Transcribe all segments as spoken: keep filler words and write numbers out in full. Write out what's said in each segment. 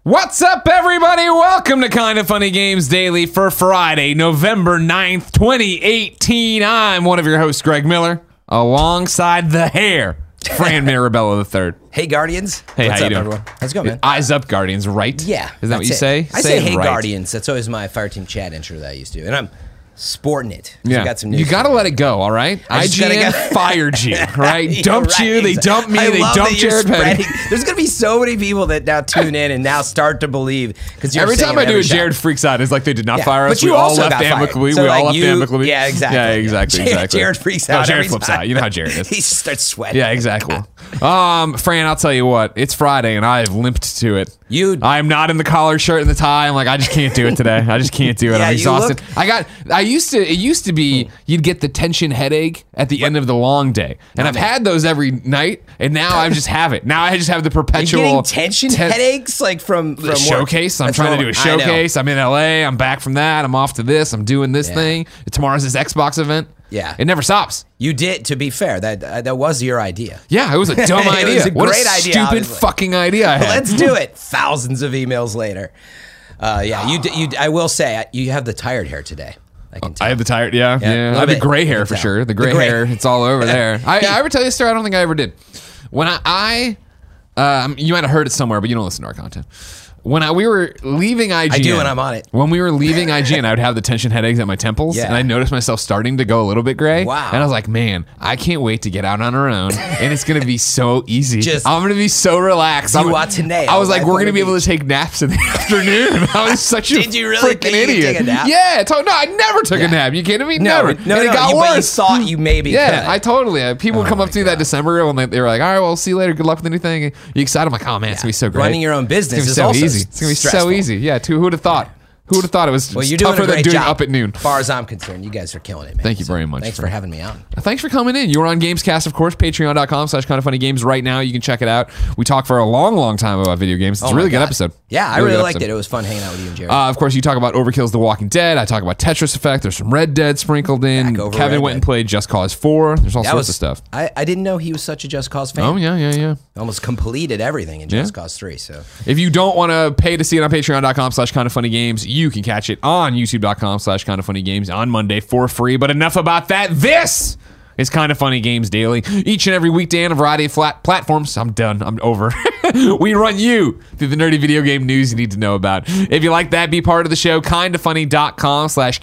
What's up, everybody? Welcome to Kinda Funny Games Daily for Friday, November ninth, twenty eighteen. I'm one of your hosts, Greg Miller, alongside the hair, Fran Mirabella the third. Hey, Guardians. Hey, What's how up, you doing? everyone? How's it going, man? Eyes up, Guardians, right? Yeah. Is that what you it. say? I say, it hey, right. Guardians. That's always my Fire Team Chat intro that I used to. And I'm sporting it. Yeah. I got some news. You got to let it go, all right? I I just G N gotta go- fired you, right? Yeah, Dumped right. you. They dumped me. I they love dumped that you're Jared Petty. spreading- There's going to be so many people that now tune in and now start to believe. Because Every time I do it, Jared freaks out. It's like they did not Yeah, fire us. but you we all also left got fired. amicably. So, we like, all left you- amicably. yeah, exactly. Yeah, exactly, Jared- exactly. Jared freaks No, out Jared every flips time. out. You know how Jared is. He starts sweating. Yeah, exactly. Um, Fran, I'll tell you what. It's Friday, and I have limped to it. You- I am not in the collar shirt and the tie. I'm like, I just can't do it today. I just can't do it. Yeah, I'm you exhausted. look- I got. I used to. It used to be you'd get the tension headache at the end of the long day, and I've me. had those every night, and now I just have it. Now I just have the You're perpetual getting tension ten- headaches like from, from the work. showcase. I'm That's trying to do a normal. I know. showcase. I'm in L A. I'm back from that. I'm off to this. I'm doing this Yeah. thing. Tomorrow's this Xbox event. Yeah. It never stops. You did, to be fair, that uh, that was your idea. Yeah, it was a dumb It idea. was a What great a idea, stupid obviously. fucking idea I had. Let's do it. Thousands of emails later. Uh, yeah, you, d- you. d- I will say, I- you have the tired hair today. I can tell. I have the tired, yeah, Yeah, yeah. a I little have the bit. gray You hair can for tell. sure. The The gray, gray. hair, it's all over there. I, I ever tell you a story? I don't think I ever did. When I, I um, you might have heard it somewhere, but you don't listen to our content. When I, we were leaving I G N, I do when I'm on it. When we were leaving I G N, I would have the tension headaches at my temples, Yeah. and I noticed myself starting to go a little bit gray. Wow. And I was like, man, I can't wait to get out on our own, and it's gonna be so easy. Just- I'm gonna be so relaxed. You I'm, want to nail I was like, life we're on gonna the be able beach. to take naps in the afternoon. I was such a Did you really freaking think you could idiot. take a nap? Yeah, to- no, I never took a Yeah. nap. You kidding me? No, never. no, and no. it got you, worse. But you thought you maybe Yeah, could. I totally. Uh, people would Oh come up my to me that December when they, they were like, "All right, well, see you later. Good luck with anything." You excited? I'm like, "Oh man, it's gonna be so great." Running your own business it's gonna be is so also easy. It's gonna be stressful. so easy. Yeah. Who would have thought? Who would have thought it was Well, you're doing tougher a than great doing job. up at noon? As far as I'm concerned, you guys are killing it, man. Thank you So, very much Thanks for- for having me on. Thanks for coming in. You were on Gamescast, of course, patreon.com slash kind of funny games right now. You can check it out. We talk for a long, long time about video games. It's Oh a my really good God. episode. Yeah, I Really really good liked episode. it. It was fun hanging out with you and Jared. Uh, of course, you talk about Overkill's The Walking Dead. I talk about Tetris Effect. There's some Red Dead sprinkled in. Back over Kevin Red went and Dead. played Just Cause four. There's all that sorts was of stuff. I, I didn't know he was such a Just Cause fan. Oh, yeah, yeah, yeah. Almost completed everything in Just Yeah. Cause three. So If you don't want to pay to see it on patreon.com slash kind of funny games, you can catch it on youtube.com slash kind of funny games on Monday for free. But enough about that. This is Kind of Funny Games Daily. Each and every weekday on a variety of flat platforms. I'm done. I'm over. We run you through the nerdy video game news you need to know about. If you like that, be part of the show. Kindafunny.com slash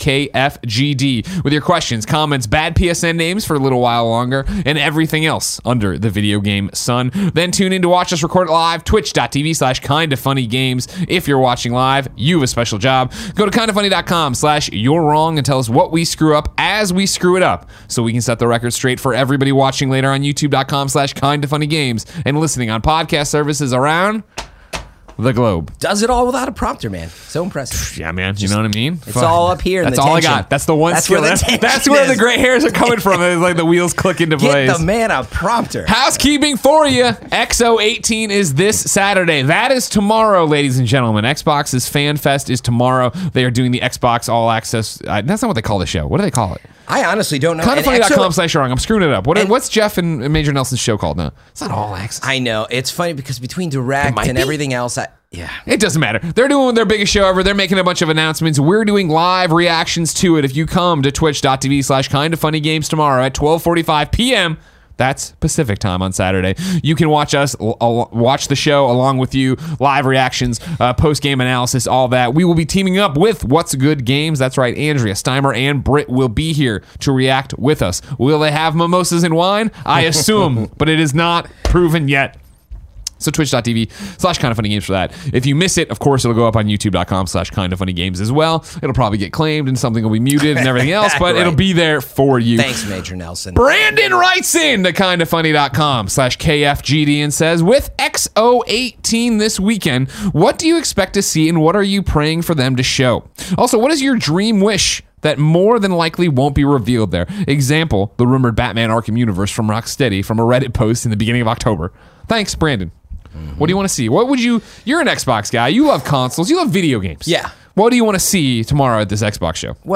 KFGD with your questions, comments, bad P S N names for a little while longer, and everything else under the video game sun. Then tune in to watch us record it live. Twitch.tv slash KindaFunnyGames. If you're watching live, you have a special job. Go to kindafunny.com slash you're wrong and tell us what we screw up as we screw it up so we can set the record straight for everybody watching later on youtube.com slash kindafunnygames and listening on podcast services around the globe. does it all without a prompter, man. So impressive. Yeah, man. You know what I mean? It's all up here in That's the all tension. I got. That's the one That's skill. where the That's, tension that's where the is. gray hairs are coming from. It's like the wheels click into place. Get the man a prompter. Housekeeping for you. X O eighteen is this Saturday. That is tomorrow, ladies and gentlemen. Xbox's Fan Fest is tomorrow. They are doing the Xbox All Access. Uh, that's not what they call the show. What do they call it? I honestly don't know. And Kindafunny.com X O slash wrong. I'm screwing it up. What, And- what's Jeff and Major Nelson's show called now? It's not All Access. I know. It's funny because between Direct might and be. everything else, I, yeah. It doesn't matter. They're doing their biggest show ever. They're making a bunch of announcements. We're doing live reactions to it. If you come to twitch.tv slash kind of funny games tomorrow at twelve forty-five p.m., that's Pacific time on Saturday. You can watch us, l- al- watch the show along with you, live reactions, uh, post-game analysis, all that. We will be teaming up with What's Good Games. That's right, Andrea Steimer and Britt will be here to react with us. Will they have mimosas and wine? I assume, but it is not proven yet. So twitch.tv slash kind of funny games for that. If you miss it, of course, it'll go up on youtube.com slash kind of funny games as well. It'll probably get claimed and something will be muted and everything else, but Right. it'll be there for you. Thanks, Major Nelson. Brandon writes in to kindafunny.com slash KFGD and says, with X O eighteen this weekend, what do you expect to see and what are you praying for them to show? Also, what is your dream wish that more than likely won't be revealed there? Example, the rumored Batman Arkham universe from Rocksteady from a Reddit post in the beginning of October. Thanks, Brandon. Mm-hmm. What do you want to see? What would you... You're an Xbox guy. You love consoles. You love video games. Yeah. What do you want to see tomorrow at this Xbox show? Well,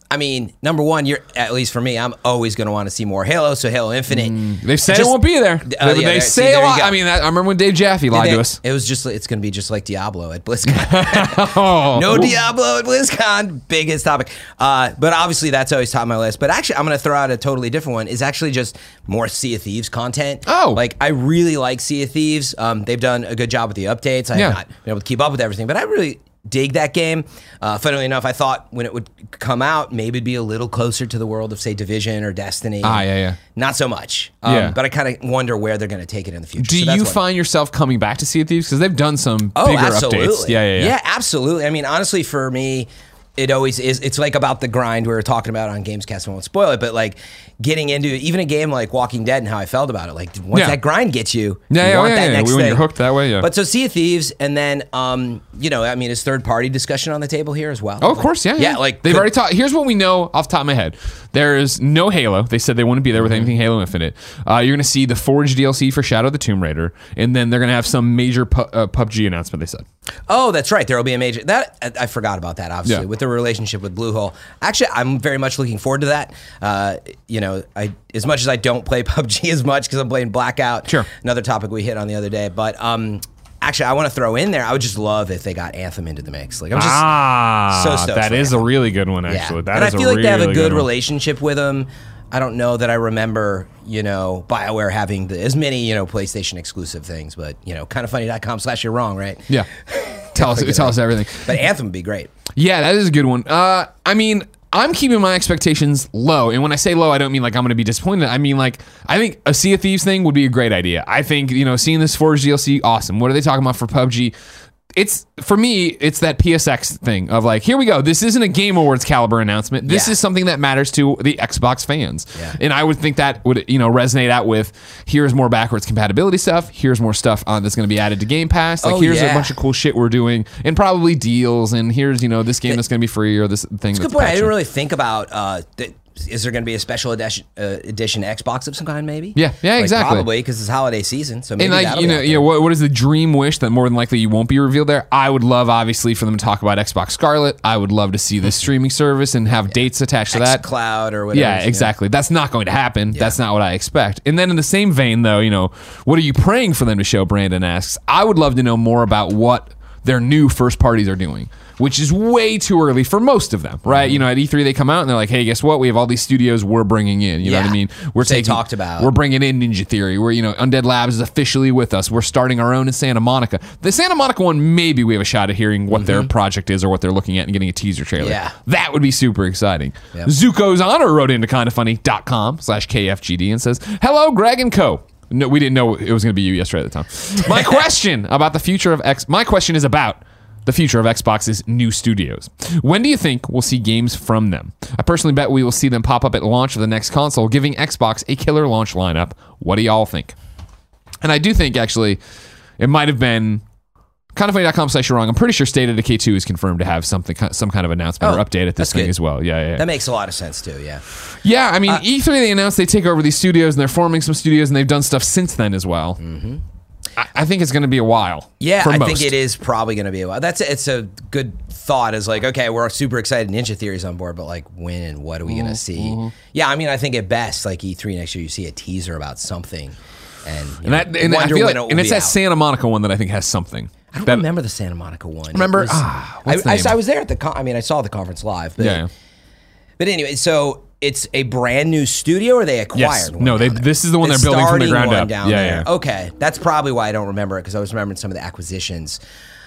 I mean, number one, you're at least for me, I'm always going to want to see more Halo. So Halo Infinite. Mm, they said just, it won't be there. Uh, they yeah, they see, say a lot. go. I mean, I remember when Dave Jaffe lied they, to us. It was just, it's going to be just like Diablo at BlizzCon. oh. No Diablo at BlizzCon. Biggest topic. Uh, but obviously, that's always top of my list. But actually, I'm going to throw out a totally different one. Is actually just more Sea of Thieves content. Oh. Like, I really like Sea of Thieves. Um, they've done a good job with the updates. I yeah. have not been able to keep up with everything, but I really dig that game. Uh, funnily enough, I thought when it would come out, maybe it'd be a little closer to the world of, say, Division or Destiny. Ah, yeah, yeah. Not so much. Um, Yeah. But I kind of wonder where they're going to take it in the future. Do So that's you one. find yourself coming back to Sea of Thieves? Because they've done some Oh, bigger absolutely. updates. Yeah, yeah, yeah. Yeah, absolutely. I mean, honestly, for me, it always is. It's like about the grind we were talking about on Gamescast. I won't spoil it, but like getting into even a game like Walking Dead and how I felt about it. Like once Yeah. that grind gets you, Yeah, you yeah, want yeah, that yeah. next When thing. you're hooked that way, yeah. But so Sea of Thieves, and then um, you know, I mean, is third party discussion on the table here as well? Oh, of course, yeah, yeah. Yeah, like they've could- already talked. Here's what we know off the top of my head: there is no Halo. They said they wouldn't be there with anything Halo Infinite. Uh, you're going to see the Forge D L C for Shadow of the Tomb Raider, and then they're going to have some major pu- uh, P U B G announcement. They said. Oh, that's right. There will be a major that I, I forgot about that. Obviously, Yeah. with the relationship with Bluehole. Actually, I'm very much looking forward to that. Uh, you know, I as much as I don't play P U B G as much because I'm playing Blackout. Sure. Another topic we hit on the other day, but um, actually, I want to throw in there. I would just love if they got Anthem into the mix. Like I'm just ah, so stoked that for is Anthem. a really good one. Actually, yeah. that and I is feel a like they have a really good one. relationship with them. I don't know that I remember, you know, BioWare having the, as many, you know, PlayStation exclusive things, but, you know, kindoffunny dot com slash you're wrong, right? Yeah. Tell us, tell us everything. But Anthem would be great. Yeah, that is a good one. Uh, I mean, I'm keeping my expectations low. And when I say low, I don't mean like I'm going to be disappointed. I mean, like, I think a Sea of Thieves thing would be a great idea. I think, you know, seeing this Forge D L C, awesome. What are they talking about for P U B G? It's, for me, it's that P S X thing of like, here we go. This isn't a Game Awards caliber announcement. This Yeah. is something that matters to the Xbox fans. Yeah. And I would think that would, you know, resonate out with here's more backwards compatibility stuff. Here's more stuff on that's going to be added to Game Pass. Like, Oh, here's yeah. a bunch of cool shit we're doing and probably deals. And here's, you know, this game that's going to be free or this thing that's Good point. I patched. didn't really think about. Uh, th- is there going to be a special edition, uh, edition Xbox of some kind? Maybe. Yeah, yeah, Like, exactly. Probably because it's holiday season. So maybe And like that'll you be know, out you know there. what, what is the dream wish that more than likely you won't be revealed there? I would love, obviously, for them to talk about Xbox Scarlet. I would love to see this streaming service and have dates attached to that. Cloud or whatever. Yeah, exactly. That's not going to happen. That's not what I expect. And then in the same vein, though, you know, what are you praying for them to show? Brandon asks. I would love to know more about what their new first parties are doing, which is way too early for most of them, right? Mm-hmm. You know, at E three they come out and they're like, "Hey, guess what? We have all these studios we're bringing in." You know Yeah. what I mean? We're They taking, talked about. We're bringing in Ninja Theory. We're you know, Undead Labs is officially with us. We're starting our own in Santa Monica. The Santa Monica one, maybe we have a shot at hearing what their project is or what they're looking at and getting a teaser trailer. Yeah. That would be super exciting. Yep. Zuko's Honor wrote into kindoffunny.com slash KFGD and says, "Hello, Greg and Co." No, we didn't know it was going to be you yesterday at the time. My question about the future of X. My question is about the future of Xbox's new studios. When do you think we'll see games from them? I personally bet we will see them pop up at launch of the next console, giving Xbox a killer launch lineup. What do y'all think? And I do think, actually, it might have been kindoffunny.com slash you're wrong. I'm pretty sure State of Decay two is confirmed to have something, some kind of announcement Oh, or update at this that's thing good. as well. Yeah, yeah, yeah. That makes a lot of sense too. Yeah. Yeah, I mean, E three, they announced they take over these studios and they're forming some studios and they've done stuff since then as well. Mm-hmm. I, I think it's going to be a while. Yeah, for I most. think it is probably going to be a while. That's it's a good thought. Is like, okay, we're super excited. Ninja Theory's on board, but like, when and what are we going to Mm-hmm. see? Yeah, I mean, I think at best, like E three next year, you see a teaser about something, and you And, know, that, and I wonder feel when like, it will and it's be that out. Santa Monica one that I think has something. I don't that, remember the Santa Monica one. It Remember? was- Ah, I, what's the I, name? I was there at the. Con- I mean, I saw the conference live. But, Yeah. But anyway, so it's a brand new studio, or they acquired Yes. one? No, they- down there? this is the one they're building from the starting ground one up. Down Yeah, there. yeah. Okay, that's probably why I don't remember it, because I was remembering some of the acquisitions.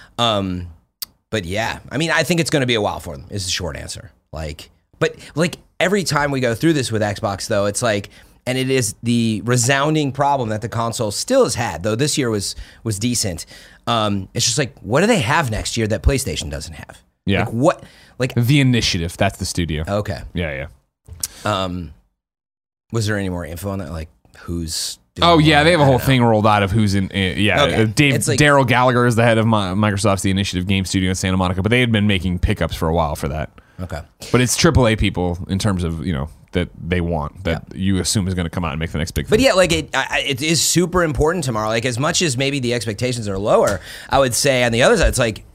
Um, but yeah, I mean, I think it's going to be a while for them. Is the short answer. Like, but like every time we go through this with Xbox, though, it's like. And it is the resounding problem that the console still has had, though this year was was decent. Um, it's just like, what do they have next year that PlayStation doesn't have? Yeah. Like what? Like The Initiative. That's the studio. okay. Yeah, yeah. Um, was there any more info on that? Like who's? doing Oh yeah, what? they have a I whole don't know. thing rolled out of who's in. Uh, yeah, Okay. uh, Dave It's like- Daryl Gallagher is the head of Mi- Microsoft's The Initiative game studio in Santa Monica, but they had been making pickups for a while for that. Okay. But it's triple A people in terms of you know that they want that you assume is going to come out and make the next big thing. But yeah, like it, I, it is super important tomorrow. Like as much as maybe the expectations are lower, I would say on the other side, it's like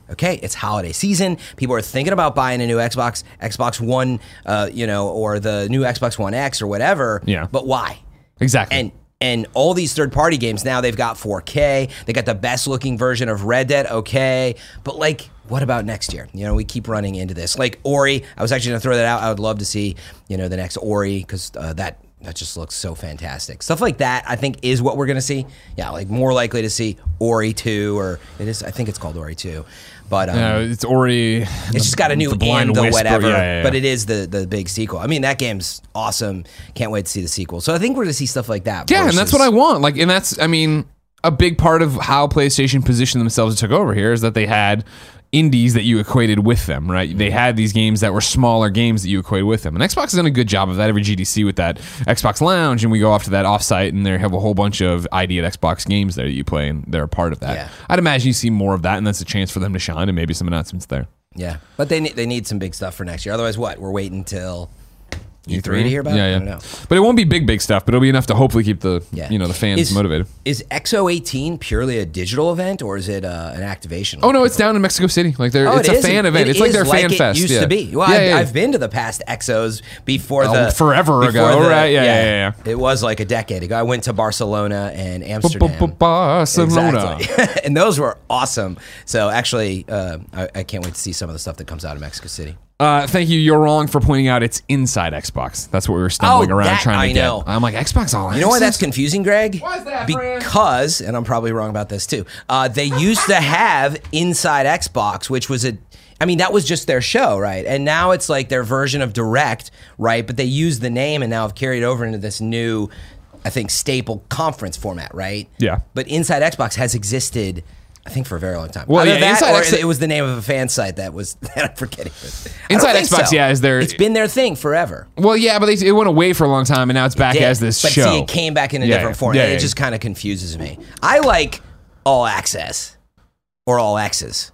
Okay, it's holiday season. People are thinking about buying a new Xbox, Xbox One, uh, you know, or the new Xbox One X or whatever. Yeah. But why? Exactly. And and all these third-party games now, they've got four K. They got the best-looking version of Red Dead. Okay, but like, what about next year? You know, we keep running into this. Like Ori, I was actually going to throw that out. I would love to see, you know, the next Ori because uh, that that just looks so fantastic. Stuff like that, I think, is what we're going to see. Yeah, like more likely to see Ori two, or it is. I think it's called Ori two. But um, no, it's Ori. It's just got a new and the whatever, yeah, yeah, yeah. But it is the the big sequel. I mean, that game's awesome. Can't wait to see the sequel. So I think we're going to see stuff like that. Yeah, versus, and that's what I want. Like, and that's, I mean, a big part of how PlayStation positioned themselves and took over here is that they had indies that you equated with them, right? They had these games that were smaller games that you equated with them. And Xbox has done a good job of that every G D C with that Xbox Lounge, and we go off to that offsite, and they have a whole bunch of I D at Xbox games there that you play, and they're a part of that. Yeah. I'd imagine you see more of that, and that's a chance for them to shine, and maybe some announcements there. Yeah, but they need, they need some big stuff for next year. Otherwise, what? We're waiting until E three E three to hear about yeah, it? yeah. I don't know. But it won't be big, big stuff, but it'll be enough to hopefully keep the, Yeah. you know, the fans Is- motivated. Is X O eighteen purely a digital event, or is it uh, an activation? Oh, no, it's down in Mexico City. Like, they're, Oh, it's it a is? fan It- event. it It's like is their fan it fest. used yeah. to be. Well, yeah, I've, yeah. I've been to the past X Os before Oh, the forever before ago. the- Right, yeah, yeah, yeah. It was like a decade ago. I went to Barcelona and Amsterdam. Barcelona. Exactly. And those were awesome. So actually, uh, I, I can't wait to see some of the stuff that comes out of Mexico City. Uh, thank you. You're wrong for pointing out it's inside Xbox. That's what we were stumbling Oh, around that trying to I get. know. I'm like, Xbox All Access? You know why that's confusing, Greg? Why is that, Fran? Because, and I'm probably wrong about this too, uh, they used to have Inside Xbox, which was a, I mean, that was just their show, right? And now it's like their version of Direct, right? But they use the name and now have carried over into this new, I think, staple conference format, right? Yeah. But Inside Xbox has existed, I think, for a very long time. Well, Either yeah, that Inside or X- it was the name of a fan site that was, that I'm forgetting. I don't Inside think Xbox, so. yeah, is their- It's been their thing forever. Well, yeah, but they, it went away for a long time, and now it's back did, as this but show. see, it came back in a Yeah, different yeah. form, Yeah, and yeah. it just kind of confuses me. I like All Access or All X's.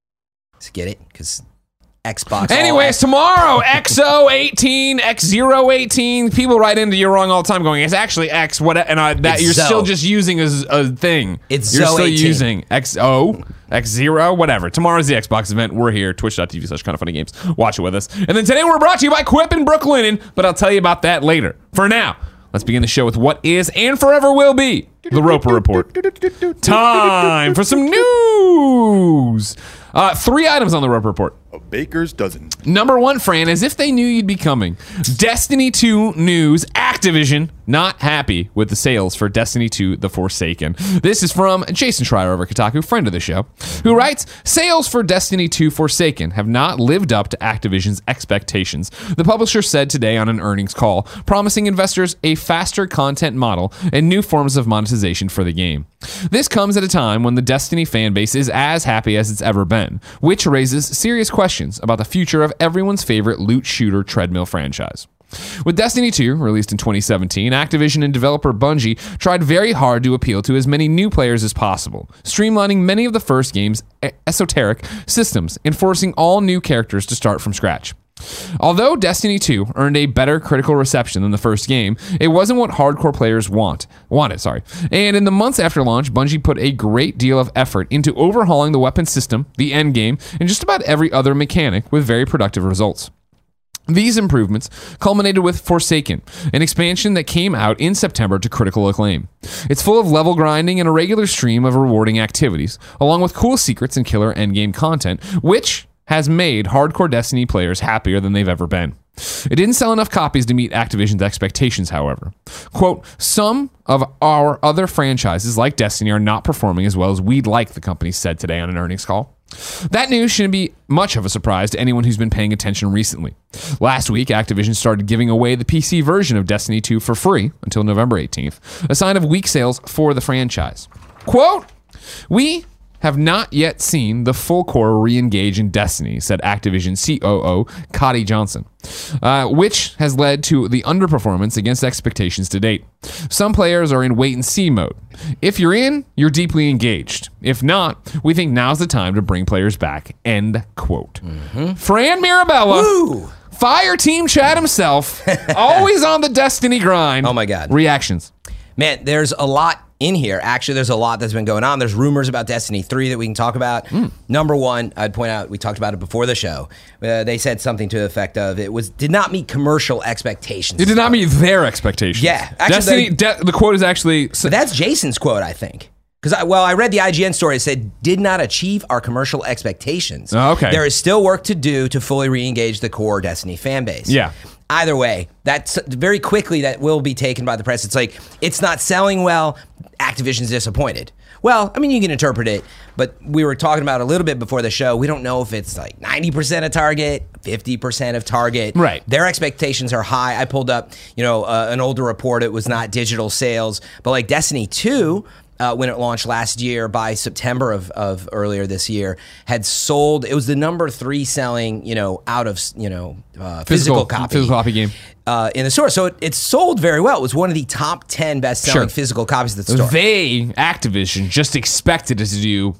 To get it? Because Xbox. Anyways, tomorrow, X O eighteen, X zero eighteen. People write into you wrong all the time going, it's actually X, what, and uh, that It's you're Zo. still just using as a thing. It's You're Zo still eighteen. using X O, X zero, whatever. Tomorrow's the Xbox event. We're here, twitch.tv slash kind of funny games. Watch it with us. And then today we're brought to you by Quip and Brooklinen, but I'll tell you about that later. For now, let's begin the show with what is and forever will be the Roper Report. Time for some news. Uh, three items on the Roper Report. A baker's dozen. Number one, Fran, as if they knew you'd be coming. Destiny two news. Activision not happy with the sales for Destiny two The Forsaken. This is from Jason Schreier over Kotaku, friend of the show, who writes, sales for Destiny two Forsaken have not lived up to Activision's expectations. The publisher said today on an earnings call, promising investors a faster content model and new forms of monetization for the game. This comes at a time when the Destiny fan base is as happy as it's ever been, which raises serious questions about the future of everyone's favorite loot shooter treadmill franchise. With Destiny two, released in twenty seventeen, Activision and developer Bungie tried very hard to appeal to as many new players as possible, streamlining many of the first game's esoteric systems and forcing all new characters to start from scratch. Although Destiny two earned a better critical reception than the first game, it wasn't what hardcore players want wanted, sorry. And in the months after launch, Bungie put a great deal of effort into overhauling the weapon system, the endgame, and just about every other mechanic with very productive results. These improvements culminated with Forsaken, an expansion that came out in September to critical acclaim. It's full of level grinding and a regular stream of rewarding activities, along with cool secrets and killer endgame content, which has made hardcore Destiny players happier than they've ever been. It didn't sell enough copies to meet Activision's expectations, however. Quote, some of our other franchises like Destiny are not performing as well as we'd like, the company said today on an earnings call. That news shouldn't be much of a surprise to anyone who's been paying attention recently. Last week, Activision started giving away the P C version of Destiny two for free until November eighteenth, a sign of weak sales for the franchise. Quote, we have not yet seen the full core re-engage in Destiny, said Activision C O O Cody Johnson, uh, which has led to the underperformance against expectations to date. Some players are in wait-and-see mode. If you're in, you're deeply engaged. If not, we think now's the time to bring players back, end quote. Mm-hmm. Fran Mirabella, Woo! Fire Team Chad himself, always on the Destiny grind. Oh my God. Reactions. Man, there's a lot in here. Actually, there's a lot that's been going on. There's rumors about Destiny three that we can talk about. Mm. Number one, I'd point out, we talked about it before the show. Uh, they said something to the effect of it was did not meet commercial expectations. It did not meet their expectations. Yeah. Actually, Destiny, de- the quote is actually... But that's Jason's quote, I think. Because, I, well, I read the I G N story. It said, did not achieve our commercial expectations. Oh, okay. There is still work to do to fully re-engage the core Destiny fan base. Yeah. Either way, that's very quickly that will be taken by the press. It's like, it's not selling well, Activision's disappointed. Well, I mean, you can interpret it, but we were talking about a little bit before the show. We don't know if it's like ninety percent of target, fifty percent of target. Right. Their expectations are high. I pulled up, you know, uh, an older report. It was not digital sales, but like Destiny two, Uh, when it launched last year, by September of, of earlier this year, had sold. It was the number three selling, you know, out of you know uh, physical, physical copy, physical copy game uh, in the store. So it, it sold very well. It was one of the top ten best selling Sure. physical copies of the store. They, Activision, just expected it to do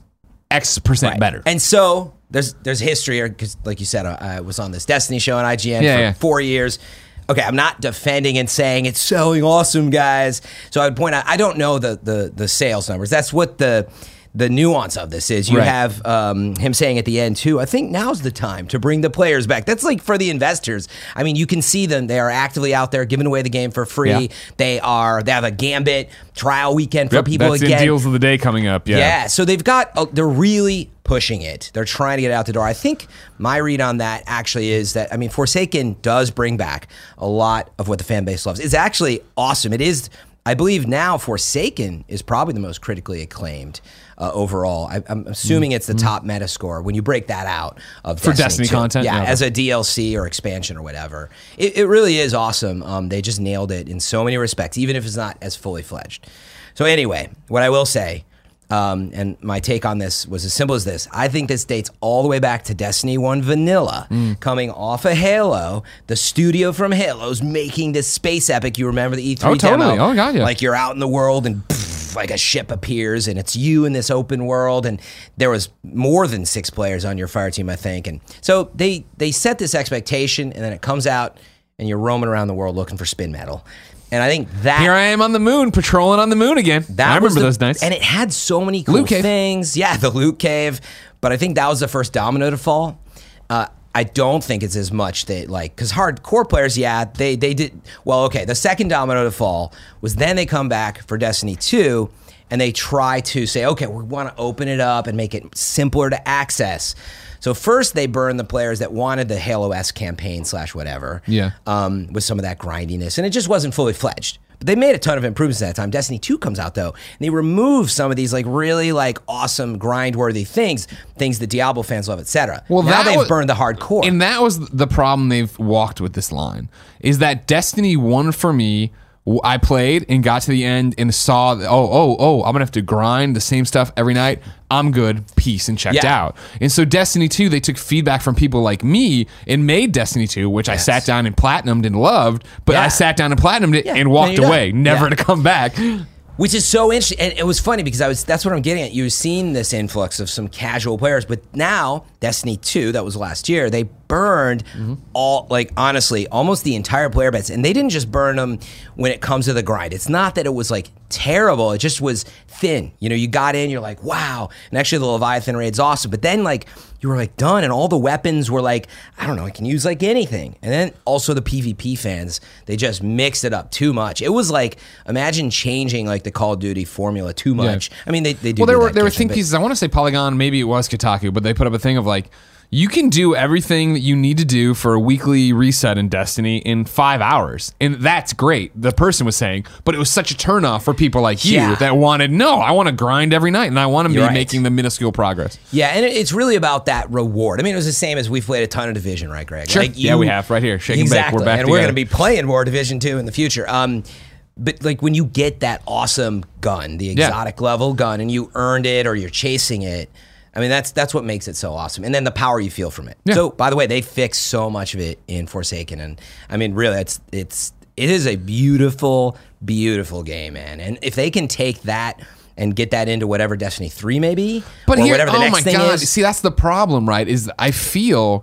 X percent Right. better. And so there's there's history here because, like you said, I, I was on this Destiny show on I G N Yeah, for yeah. four years. Okay, I'm not defending and saying it's selling awesome, guys. So I would point out, I don't know the the the sales numbers. That's what the the nuance of this is. You Right. have um, him saying at the end too, I think now's the time to bring the players back. That's like for the investors. I mean, you can see them. They are actively out there giving away the game for free. Yeah. They are. They have a Gambit trial weekend for Yep, people that's again. in deals of the day coming up. Yeah. Yeah, so they've got, uh, they're really pushing it. They're trying to get it out the door. I think my read on that actually is that, I mean, Forsaken does bring back a lot of what the fan base loves. It's actually awesome. It is, I believe now Forsaken is probably the most critically acclaimed uh, overall. I, I'm assuming it's the top Metascore when you break that out of For Destiny, Destiny two. content? Yeah, Yeah. as a D L C or expansion or whatever. It, it really is awesome. Um, they just nailed it in so many respects, even if it's not as fully fledged. So anyway, what I will say, Um, and my take on this was as simple as this. I think this dates all the way back to Destiny one Vanilla, Mm. coming off of Halo. The studio from Halo's making this space epic. You remember the E three Oh, totally. demo? Oh, God, yeah. Like you're out in the world and pff, like a ship appears and it's you in this open world. And there was more than six players on your fire team, I think. And so they, they set this expectation and then it comes out and you're roaming around the world looking for spin metal. And I think that... Here I am on the moon, patrolling on the moon again. That I was remember the- those nights. And it had so many cool Loot cave. things. Yeah, the loot cave. But I think that was the first domino to fall. Uh, I don't think it's as much that, like, because hardcore players, yeah, they, they did. Well, okay, the second domino to fall was then they come back for Destiny two and they try to say, okay, we want to open it up and make it simpler to access. So first they burned the players that wanted the Halo-esque campaign slash whatever. Yeah. Um, with some of that grindiness. And it just wasn't fully fledged. But they made a ton of improvements at that time. Destiny two comes out though, and they remove some of these like really like awesome grind-worthy things, things that Diablo fans love, et cetera. Well, now that they've was- burned the hardcore. And that was the problem they've walked with this line, is that Destiny one for me, w- I played and got to the end and saw, oh, oh, oh, I'm going to have to grind the same stuff every night. I'm good, peace, and checked Yeah. out. And so Destiny two, they took feedback from people like me and made Destiny two, which Yes. I sat down and platinumed and loved, but Yeah. I sat down and platinumed it Yeah, and then walked you're done. away, never Yeah. to come back. Which is so interesting. And it was funny because I was that's what I'm getting at. You've seen this influx of some casual players, but now Destiny two, that was last year, they burned Mm-hmm. all, like honestly, almost the entire player base. And they didn't just burn them when it comes to the grind. It's not that it was like terrible. It just was thin. You know, you got in, you're like, wow. And actually the Leviathan raid's awesome. But then like you were like done and all the weapons were like, I don't know, I can use like anything. And then also the PvP fans, they just mixed it up too much. It was like, imagine changing like the Call of Duty formula too much. I mean, they, they do Well, there do were that there were occasionally, think but- pieces. I want to say Polygon, maybe it was Kotaku, but they put up a thing of like, you can do everything that you need to do for a weekly reset in Destiny in five hours. And that's great, the person was saying. But it was such a turnoff for people like you Yeah. that wanted, no, I want to grind every night and I want to be You're right. making the minuscule progress. Yeah, and it- it's really about that reward. I mean, it was the same as we've played a ton of Division, right, Greg? Sure. Like Yeah, we have, right here. Shake and bake. exactly. We're back and we're together. going to be playing more Division two in the future. Um, but like when you get that awesome gun, the Yeah. exotic level gun, and you earned it or you're chasing it, I mean, that's that's what makes it so awesome. And then the power you feel from it. Yeah. So, by the way, they fixed so much of it in Forsaken. And I mean, really, it's it's it is a beautiful, beautiful game, man. And if they can take that and get that into whatever Destiny three maybe, But or here, whatever the oh next my thing God. is. See, that's the problem, right? Is I feel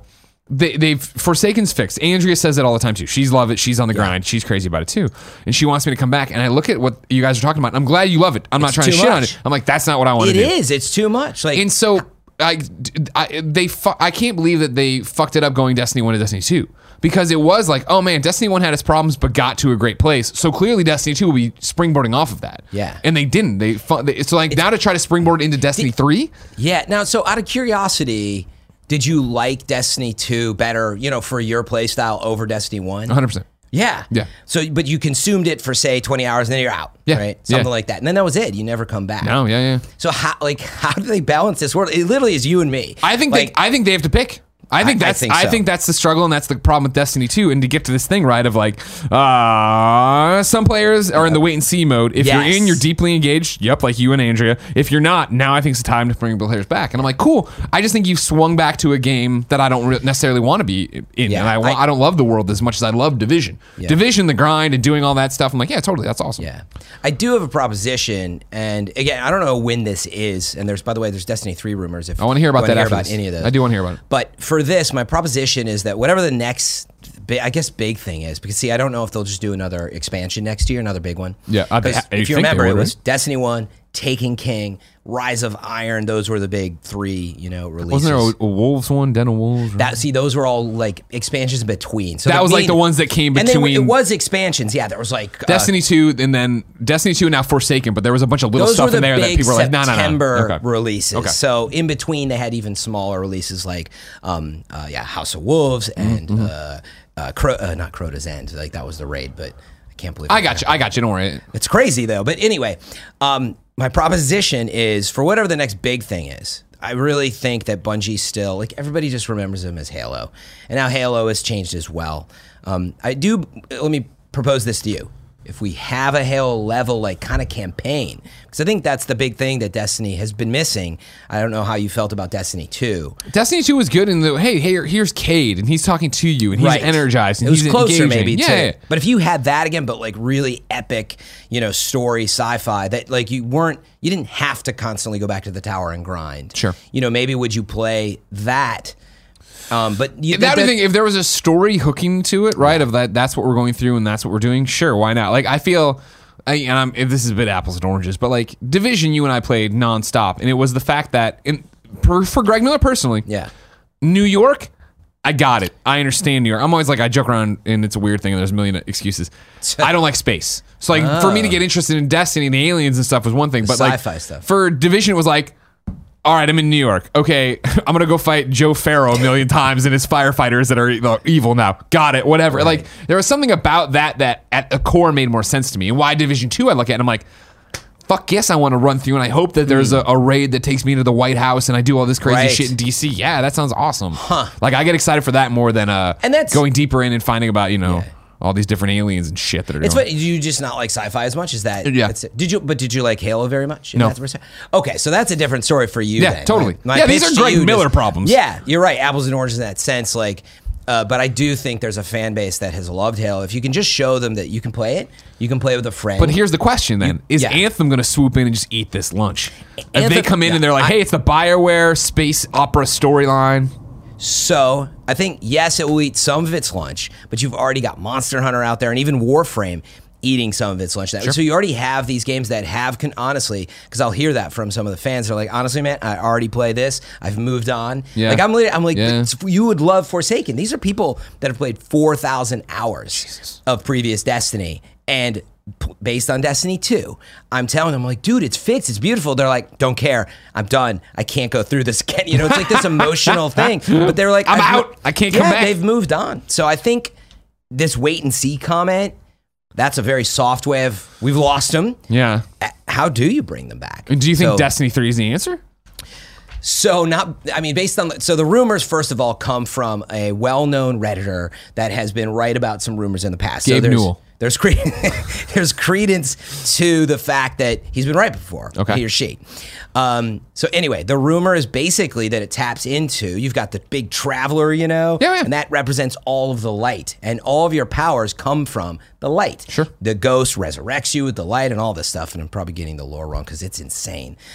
they, they've Forsaken's fixed. Andrea says it all the time too. She's love it. She's on the grind. She's crazy about it too, and she wants me to come back. And I look at what you guys are talking about. And I'm glad you love it. I'm not It's trying to too shit on much. it. I'm like, that's not what I want It to do. is. It's too much. Like, And so I, I they fu- I can't believe that they fucked it up going Destiny one to Destiny two, because it was like, oh man, Destiny one had its problems but got to a great place. So clearly Destiny two will be springboarding off of that. Yeah. And they didn't. They, fu- they so like now to try to springboard into Destiny three. yeah. Now, so out of curiosity, did you like Destiny two better, you know, for your play style over Destiny one? one hundred percent. Yeah. Yeah. So, but you consumed it for say twenty hours and then you're out. Yeah. Right. Something Yeah. like like that. And then that was it. You never come back. No, yeah, yeah. So how, like, how do they balance this world? It literally is you and me. I think like, they, I think they have to pick. I think I- I that's I think think, so. that's the struggle, and that's the problem with Destiny two. And to get to this thing right of like, uh, some players are in the wait and see mode. If Yes. you're in, you're deeply engaged. Yep, like you and Andrea. If you're not, now I think it's the time to bring players back. And I'm like, cool. I just think you've swung back to a game that I don't re- necessarily want to be in. Yeah, and I, wa- I- I don't love the world as much as I love Division. Yeah. Division, the grind, and doing all that stuff. I'm like, yeah, totally. That's awesome. Yeah. I do have a proposition, and again, I don't know when this is. And there's, by the way, there's Destiny three rumors. If I want to hear about you that wanna after hear this. about any of those. I do want to hear about it. But for this, my proposition is that whatever the next, bi- I guess, big thing is, because see, I don't know if they'll just do another expansion next year, another big one. Yeah, I- 'Cause I- I if think you they remember, it would, was right? Destiny one, Taken King, Rise of Iron. Those were the big three, you know, releases. Wasn't there a, a Wolves one, Den of Wolves? or- that? See, those were all like expansions in between. So That the was like main- the ones that came and they were- between- it was expansions. Yeah, there was like uh, Destiny two, and then Destiny two, and now Forsaken. But there was a bunch of little Those stuff were the in there that big people were like, no, no, no. September Okay. releases. Okay. So in between, they had even smaller releases like, um, uh, yeah, House of Wolves and Mm-hmm. uh, uh, Cro- uh, not Crota's End. Like that was the raid, but I can't believe I got you. I got you. Don't worry. It's crazy though. But anyway, um, my proposition is for whatever the next big thing is. I really think that Bungie still, like everybody just remembers them as Halo, and now Halo has changed as well. Um, I do. Let me propose this to you. If we have a Halo level like kind of campaign, because I think that's the big thing that Destiny has been missing. I don't know how you felt about Destiny two. Destiny two was good in the hey, hey, here's Cade, and he's talking to you, and he's Right. energized, and It was he's closer engaging. maybe yeah, to, yeah. but if you had that again, but like really epic, you know, story sci-fi that like you weren't, you didn't have to constantly go back to the tower and grind. Sure. You know, maybe would you play that? Um, but you, That would that- think if there was a story hooking to it, right? Of that, that's what we're going through, and that's what we're doing. Sure, why not? Like I feel, I, and I'm, if this is a bit apples and oranges, but like Division, you and I played nonstop, and it was the fact that, in, for, for Greg Miller personally, yeah. New York, I got it. I understand New York. I'm always like, I joke around, and it's a weird thing, and there's a million excuses. I don't like space. So, like, for me to get interested in Destiny and the aliens and stuff was one thing, but like, sci-fi stuff. for Division, it was like, all right, I'm in New York. Okay, I'm gonna go fight Joe Farrow a million times and his firefighters that are e- evil now. Got it. Whatever. Right. Like, there was something about that that at a core made more sense to me. And why Division Two? I look at it and I'm like, fuck yes, I want to run through, and I hope that there's a, a raid that takes me into the White House and I do all this crazy Right. shit in D C. Yeah, that sounds awesome. Huh. Like, I get excited for that more than uh, And that's- going deeper in and finding about, you know, all these different aliens and shit that are It's going. what, do you just not like sci-fi as much? Is that Yeah. That's it? Did you? But did you like Halo very much? in No. that respect? Okay, so that's a different story for you. Yeah, then. totally. My- my Yeah, these pitch are to Greg you Miller just- problems. Yeah, you're right. Apples and oranges in that sense. Like, uh, but I do think there's a fan base that has loved Halo. If you can just show them that you can play it, you can play it with a friend. But here's the question then. Is yeah. Anthem going to swoop in and just eat this lunch? If they Anthem- come in yeah, and they're like, I- hey, it's the BioWare space opera storyline. So I think, yes, it will eat some of its lunch, but you've already got Monster Hunter out there and even Warframe eating some of its lunch. That So you already have these games that have, con- honestly, because I'll hear that from some of the fans. They're like, honestly, man, I already play this. I've moved on. Yeah. Like, I'm, li- I'm like, Yeah. it's- you would love Forsaken. These are people that have played four thousand hours of previous Destiny. And p- based on Destiny two, I'm telling them, like, dude, it's fixed. It's beautiful. They're like, don't care. I'm done. I can't go through this again. You know, it's like this emotional thing. But they're like, I'm I've out. mo- I can't yeah, come back. They've moved on. So I think this wait and see comment, that's a very soft way of, we've lost them. Yeah. How do you bring them back? And do you think So- Destiny three is the answer? So not, I mean, based on, the, so the rumors, first of all, come from a well-known Redditor that has been right about some rumors in the past. Gabe so there's, Newell. There's, cre- there's credence to the fact that he's been right before, Okay. he or she. Um, so anyway, the rumor is basically that it taps into, you've got the big traveler, you know, Yeah, yeah. and that represents all of the light, and all of your powers come from the light. Sure. The ghost resurrects you with the light and all this stuff, and I'm probably getting the lore wrong because it's insane.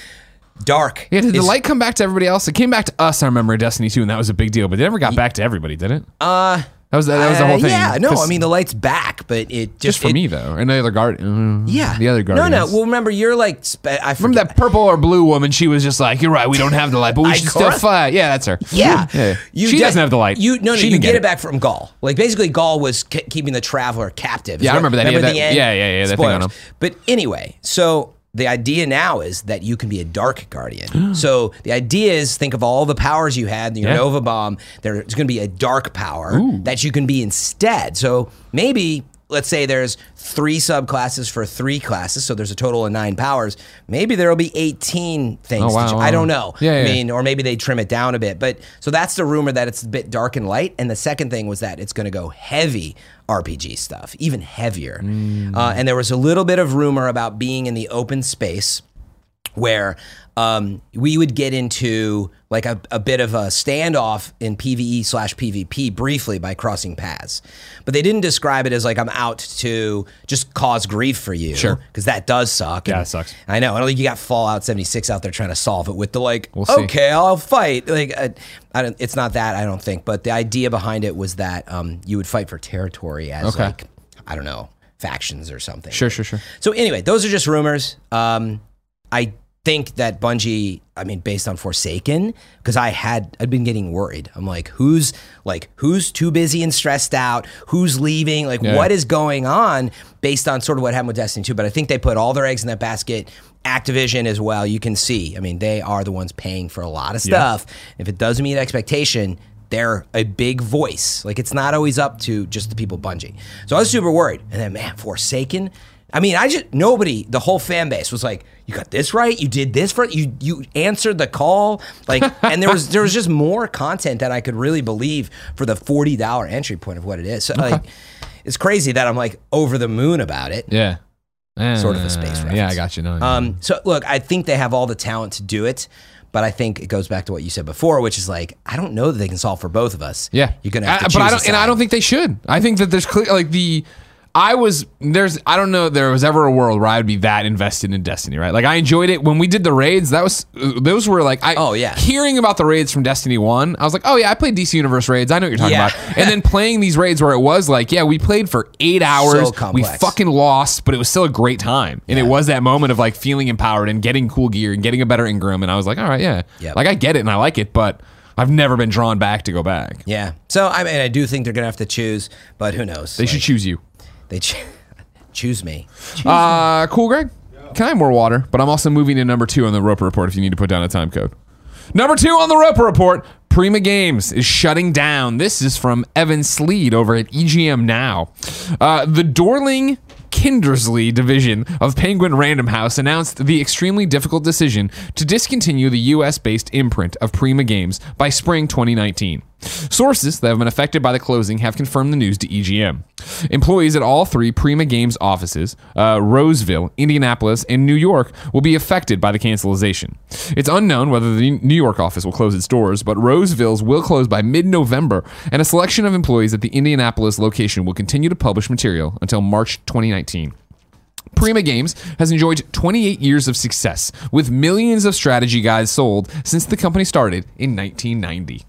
dark. Yeah, did the is- light come back to everybody else? It came back to us, I remember, in Destiny two, and that was a big deal, but it never got back to everybody, did it? Uh, That was, that was the uh, whole thing. Yeah, no, 'Cause- I mean, the light's back, but it just... Just for it- me, though. And the other guard. uh, Yeah. The other guardians. No, no, well, remember, you're like... Spe- I Remember forget- that purple or blue woman? She was just like, "You're right, we don't have the light, but we should still Ikora? fight." Yeah, that's her. Yeah, yeah. You she did- doesn't have the light. You no, no, she you didn't get, get it back from Gaul. Like basically, Gaul was ke- keeping the traveler captive. Yeah, I remember that. He Remember had the that- end? yeah, yeah, yeah, that thing on Spoilers. him. But anyway, so the idea now is that you can be a dark guardian. So the idea is, think of all the powers you had in your Yeah. Nova Bomb. There's going to be a dark power that you can be instead. So maybe. Let's say there's three subclasses for three classes, so there's a total of nine powers. Maybe there'll be eighteen things. Oh, to wow, ch- wow. I don't know. Yeah, yeah, I yeah. mean, or maybe they trim it down a bit. But so that's the rumor that it's a bit dark and light. And the second thing was that it's going to go heavy R P G stuff, even heavier. Mm. Uh, and there was a little bit of rumor about being in the open space where um, we would get into like a, a bit of a standoff in PvE slash PvP briefly by crossing paths. But they didn't describe it as like I'm out to just cause grief for you. Sure. Because that does suck. Yeah, And it sucks. I know. I don't think you got Fallout seventy-six out there trying to solve it with the like, We'll see. okay, I'll fight. Like, I, I don't, it's not that, I don't think. But the idea behind it was that um, you would fight for territory as Okay. like, I don't know, factions or something. Sure, sure, sure. So anyway, those are just rumors. Um, I think that Bungie, I mean, based on Forsaken, because I had, I'd been getting worried. I'm like, who's like, who's too busy and stressed out? Who's leaving? Like, Yeah. what is going on? Based on sort of what happened with Destiny two. But I think they put all their eggs in that basket. Activision as well. You can see. I mean, they are the ones paying for a lot of stuff. If it doesn't meet expectation, they're a big voice. Like, it's not always up to just the people at Bungie. So I was super worried. And then, man, Forsaken. I mean, I just, nobody, the whole fan base was like, you got this right, you did this right, you you answered the call. Like, and there was there was just more content that I could really believe for the forty dollars entry point of what it is. So, like, it's crazy that I'm like over the moon about it. Yeah. Sort of a space Uh, reference. Yeah, I got you. No, no. Um, so look, I think they have all the talent to do it, but I think it goes back to what you said before, which is like, I don't know that they can solve for both of us. Yeah, you're gonna have to I- choose but I a don't, and I side. don't think they should. I think that there's clear, like the. I was there's I don't know if there was ever a world where I would be that invested in Destiny, right? Like I enjoyed it when we did the raids. That was those were like I Oh, yeah. hearing about the raids from Destiny one. I was like, oh yeah, I played D C Universe raids. I know what you're talking Yeah. about. And then playing these raids where it was like, yeah, we played for eight hours. So we complex. fucking lost, but it was still a great time. And it was that moment of like feeling empowered and getting cool gear and getting a better Ingram. And I was like, all right, yeah, Yep. like I get it and I like it, but I've never been drawn back to go back. Yeah. So I mean, I do think they're gonna have to choose, but who knows? They should choose you. They ch- choose me. Uh, cool, Greg. Can I have more water? But I'm also moving to number two on the Roper Report if you need to put down a time code. Number two on the Roper Report, Prima Games is shutting down. This is from Evan Sleed over at E G M Now. Uh, the Dorling Kindersley division of Penguin Random House announced the extremely difficult decision to discontinue the U S-based imprint of Prima Games by spring twenty nineteen. Sources that have been affected by the closing have confirmed the news to E G M. Employees at all three Prima Games offices, uh, Roseville, Indianapolis, and New York, will be affected by the cancellation. It's unknown whether the New York office will close its doors, but Roseville's will close by mid-November, and a selection of employees at the Indianapolis location will continue to publish material until March twenty nineteen. Prima Games has enjoyed twenty-eight years of success, with millions of strategy guides sold since the company started in nineteen ninety.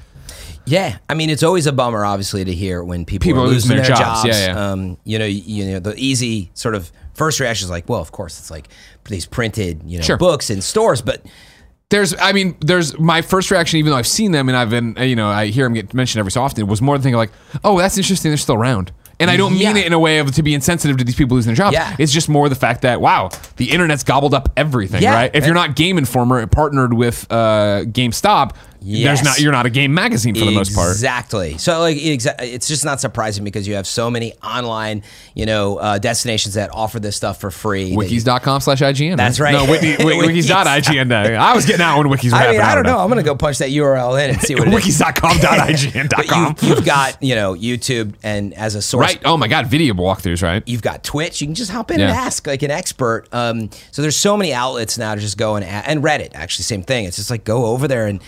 Yeah, I mean, it's always a bummer, obviously, to hear when people, People are are losing losing their, their jobs. jobs. Yeah, yeah. Um, you know, you know, the easy sort of first reaction is like, well, of course, it's like these printed, you know, Sure. books in stores, but There's, I mean, there's my first reaction, even though I've seen them and I've been, you know, I hear them get mentioned every so often, was more than thinking like, oh, that's interesting, they're still around. And I don't mean Yeah. it in a way of to be insensitive to these people losing their jobs. Yeah. It's just more the fact that, wow, the internet's gobbled up everything, Yeah. right? If you're not Game Informer partnered with uh, GameStop, Yes. there's not, you're not a game magazine for the most part. Exactly. So like, exa- it's just not surprising because you have so many online, you know, uh, destinations that offer this stuff for free. that you- Wikis.com slash IGN. That's right. No, Wiki, wiki, wikis.ign. I was getting out when Wikis I rapping. mean, I don't know. I'm gonna go punch that U R L in and see what it is. Wikis.com dot ign dot But com. you, you've got, you know, YouTube, and as a source, Right. Oh my God. Video walkthroughs, right? you've got Twitch. You can just hop in and Yeah. ask like an expert. Um, so there's so many outlets now to just go and a- and Reddit actually same thing. It's just like go over there and there's a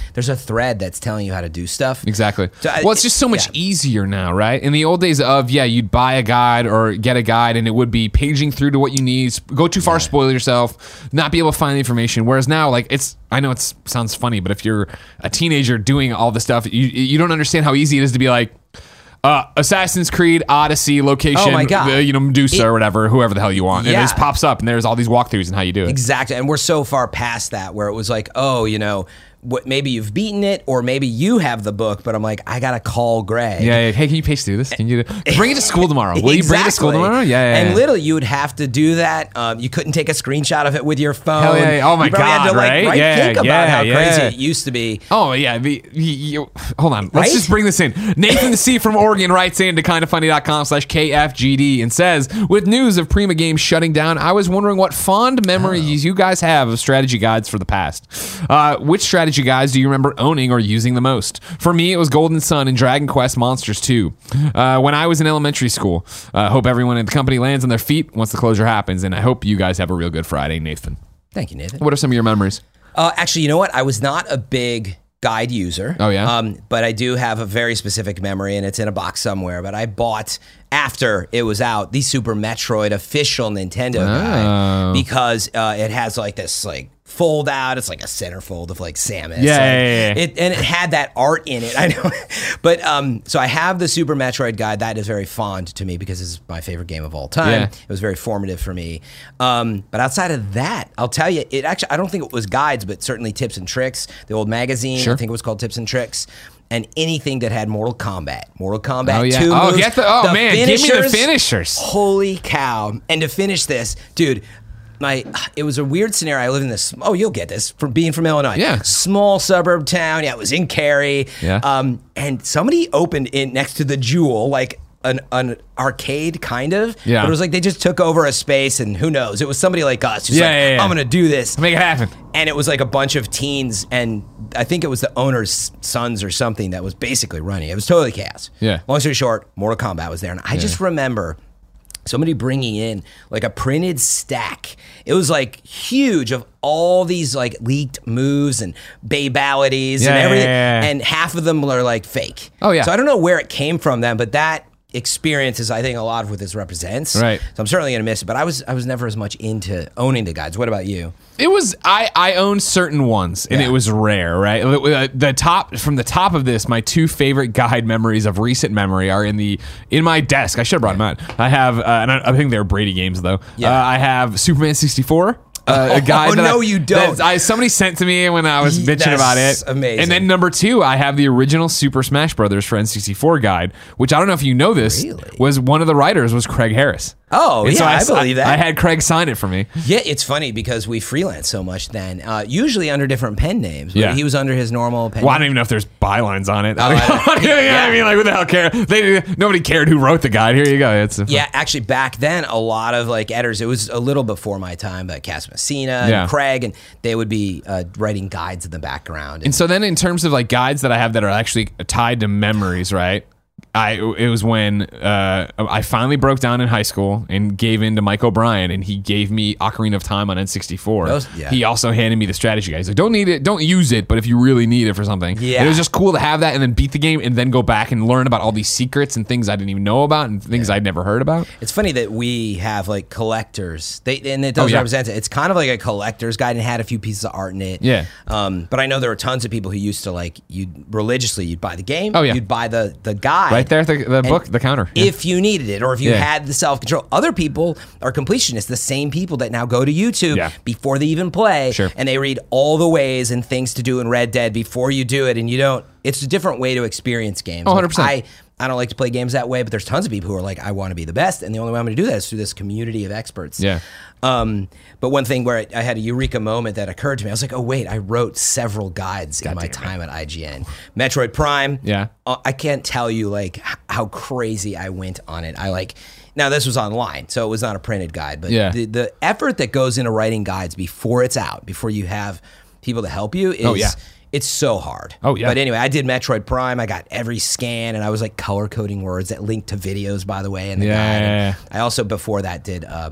thread that's telling you how to do stuff. Exactly. So I- well, it's just so much yeah. easier now, right? In the old days of, yeah, you'd buy a guide or get a guide and it would be paging through to what you need, go too far, spoil yourself, not be able to find the information. Whereas now, like, it's, I know it sounds funny, but if you're a teenager doing all this stuff, you, you don't understand how easy it is to be like, Uh, Assassin's Creed Odyssey location, Oh my God. uh, you know, Medusa It- or whatever, whoever the hell you want. And Yeah. it just pops up and there's all these walkthroughs and how you do it. Exactly. And we're so far past that where it was like, oh, you know, what, maybe you've beaten it or maybe you have the book, but I'm like, I got to call Greg. Yeah, yeah. Hey, can you pace through this? Can you do, bring it to school tomorrow? Will you bring it to school Exactly. tomorrow? Yeah, yeah. And yeah. literally, you would have to do that. Um, you couldn't take a screenshot of it with your phone. Hell yeah. Oh my you probably had God, to, like, right? right? Yeah, Think about yeah, how yeah. crazy it used to be. Oh yeah, the, you, you, hold on. Let's Right? just bring this in. Nathan C from Oregon writes in to kindafunny.com slash KFGD and says, with news of Prima Games shutting down, I was wondering what fond memories Oh. you guys have of strategy guides for the past. Uh, which strategy guides do you remember owning or using the most? For me, it was Golden Sun and Dragon Quest Monsters two. Uh, when I was in elementary school, I uh, hope everyone in the company lands on their feet once the closure happens, and I hope you guys have a real good Friday, Nathan. Thank you, Nathan. What are some of your memories? Uh, actually, you know what? I was not a big guide user. Oh, yeah? Um, but I do have a very specific memory, and it's in a box somewhere. But I bought, after it was out, the Super Metroid official Nintendo Oh. guide because uh, it has like this like fold out. It's like a centerfold of like Samus. Yeah, and yeah, yeah. It, and it had that art in it. I know. But um, so I have the Super Metroid guide. That is very fond to me because it's my favorite game of all time. Yeah. It was very formative for me. Um, but outside of that, I'll tell you, it actually, I don't think it was guides, but certainly tips and tricks. The old magazine, Sure. I think it was called Tips and Tricks. And anything that had Mortal Kombat. Mortal Kombat Oh, yeah. two Oh, moves, get the- oh, man, give me the finishers. finishers. Holy cow. And to finish this, dude, my it was a weird scenario. I live in this, oh, you'll get this, from being from Illinois. Yeah. Small suburb town. Yeah, it was in Cary. Yeah. Um, and somebody opened in next to the Jewel, like an, an arcade, kind of. Yeah. But it was like they just took over a space, and who knows? It was somebody like us who's Yeah, like, yeah, yeah. I'm going to do this. Make it happen. And it was like a bunch of teens, and I think it was the owner's sons or something that was basically running. It was totally chaos. Yeah. Long story short, Mortal Kombat was there, and I just remember somebody bringing in like a printed stack. It was like huge of all these like leaked moves and babalities Yeah, and yeah, everything, yeah, yeah. and half of them are like fake. Oh, yeah. So I don't know where it came from then, but that experience is, I think, a lot of what this represents. Right. So I'm certainly gonna miss it. But I was I was never as much into owning the guides. What about you? It was I I owned certain ones and Yeah. it was rare, right? The, the top from the top of this, my two favorite guide memories of recent memory are in the in my desk. I should have brought them out. I have, uh, and I, I think they're Brady games though. Yeah. Uh, I have Superman sixty-four. Uh, a guide Oh, that no, I, you don't. that I somebody sent to me when I was Ye- bitching about that's it. amazing. And then number two, I have the original Super Smash Brothers for N sixty-four guide, which I don't know if you know this, Really? was one of the writers was Craig Harris. Oh, And yeah, I s- believe that. I had Craig sign it for me. Yeah, it's funny because we freelance so much then, uh, usually under different pen names. But Yeah. he was under his normal pen Well, I name. don't even know if there's bylines on it. Oh, I don't- yeah, yeah. I mean, like, who the hell care? They nobody cared who wrote the guide. Here you go. It's Yeah, actually, back then, a lot of like editors, it was a little before my time, but Cass Messina and Yeah. Craig, and they would be uh, writing guides in the background. And so then, in terms of like guides that I have that are actually tied to memories, right? I it was when uh, I finally broke down in high school and gave in to Mike O'Brien, and he gave me Ocarina of Time on N sixty-four. Those- yeah. He also handed me the strategy guide. He's like, "Don't need it, don't use it, but if you really need it for something." Yeah. And it was just cool to have that, and then beat the game, and then go back and learn about all these secrets and things I didn't even know about, and things I'd never heard about. It's funny that we have like collectors. They and it does Oh, yeah. represent it. It's kind of like a collector's guide and it had a few pieces of art in it. Yeah. Um, but I know there were tons of people who used to like you religiously. You'd buy the game. Oh, yeah. You'd buy the the guide Right there, at the, the book, the counter. Yeah. if you needed it or if you Yeah. had the self control. Other people are completionists. The same people that now go to YouTube Yeah. before they even play, Sure. and they read all the ways and things to do in Red Dead before you do it, and you don't. It's a different way to experience games. Oh, Like, one hundred percent. I I don't like to play games that way, but there's tons of people who are like, I want to be the best, and the only way I'm going to do that is through this community of experts. Yeah. Um, but one thing where I, I had a eureka moment that occurred to me, I was like, oh wait, I wrote several guides in my time at I G N. Metroid Prime. Yeah. Uh, I can't tell you like h- how crazy I went on it. I like now this was online, so it was not a printed guide, but Yeah. the, the effort that goes into writing guides before it's out, before you have people to help you is Oh, yeah. it's so hard. Oh, yeah. But anyway, I did Metroid Prime. I got every scan, and I was like color coding words that linked to videos, by the way, in the Yeah, guide. yeah, And yeah. I also before that did um,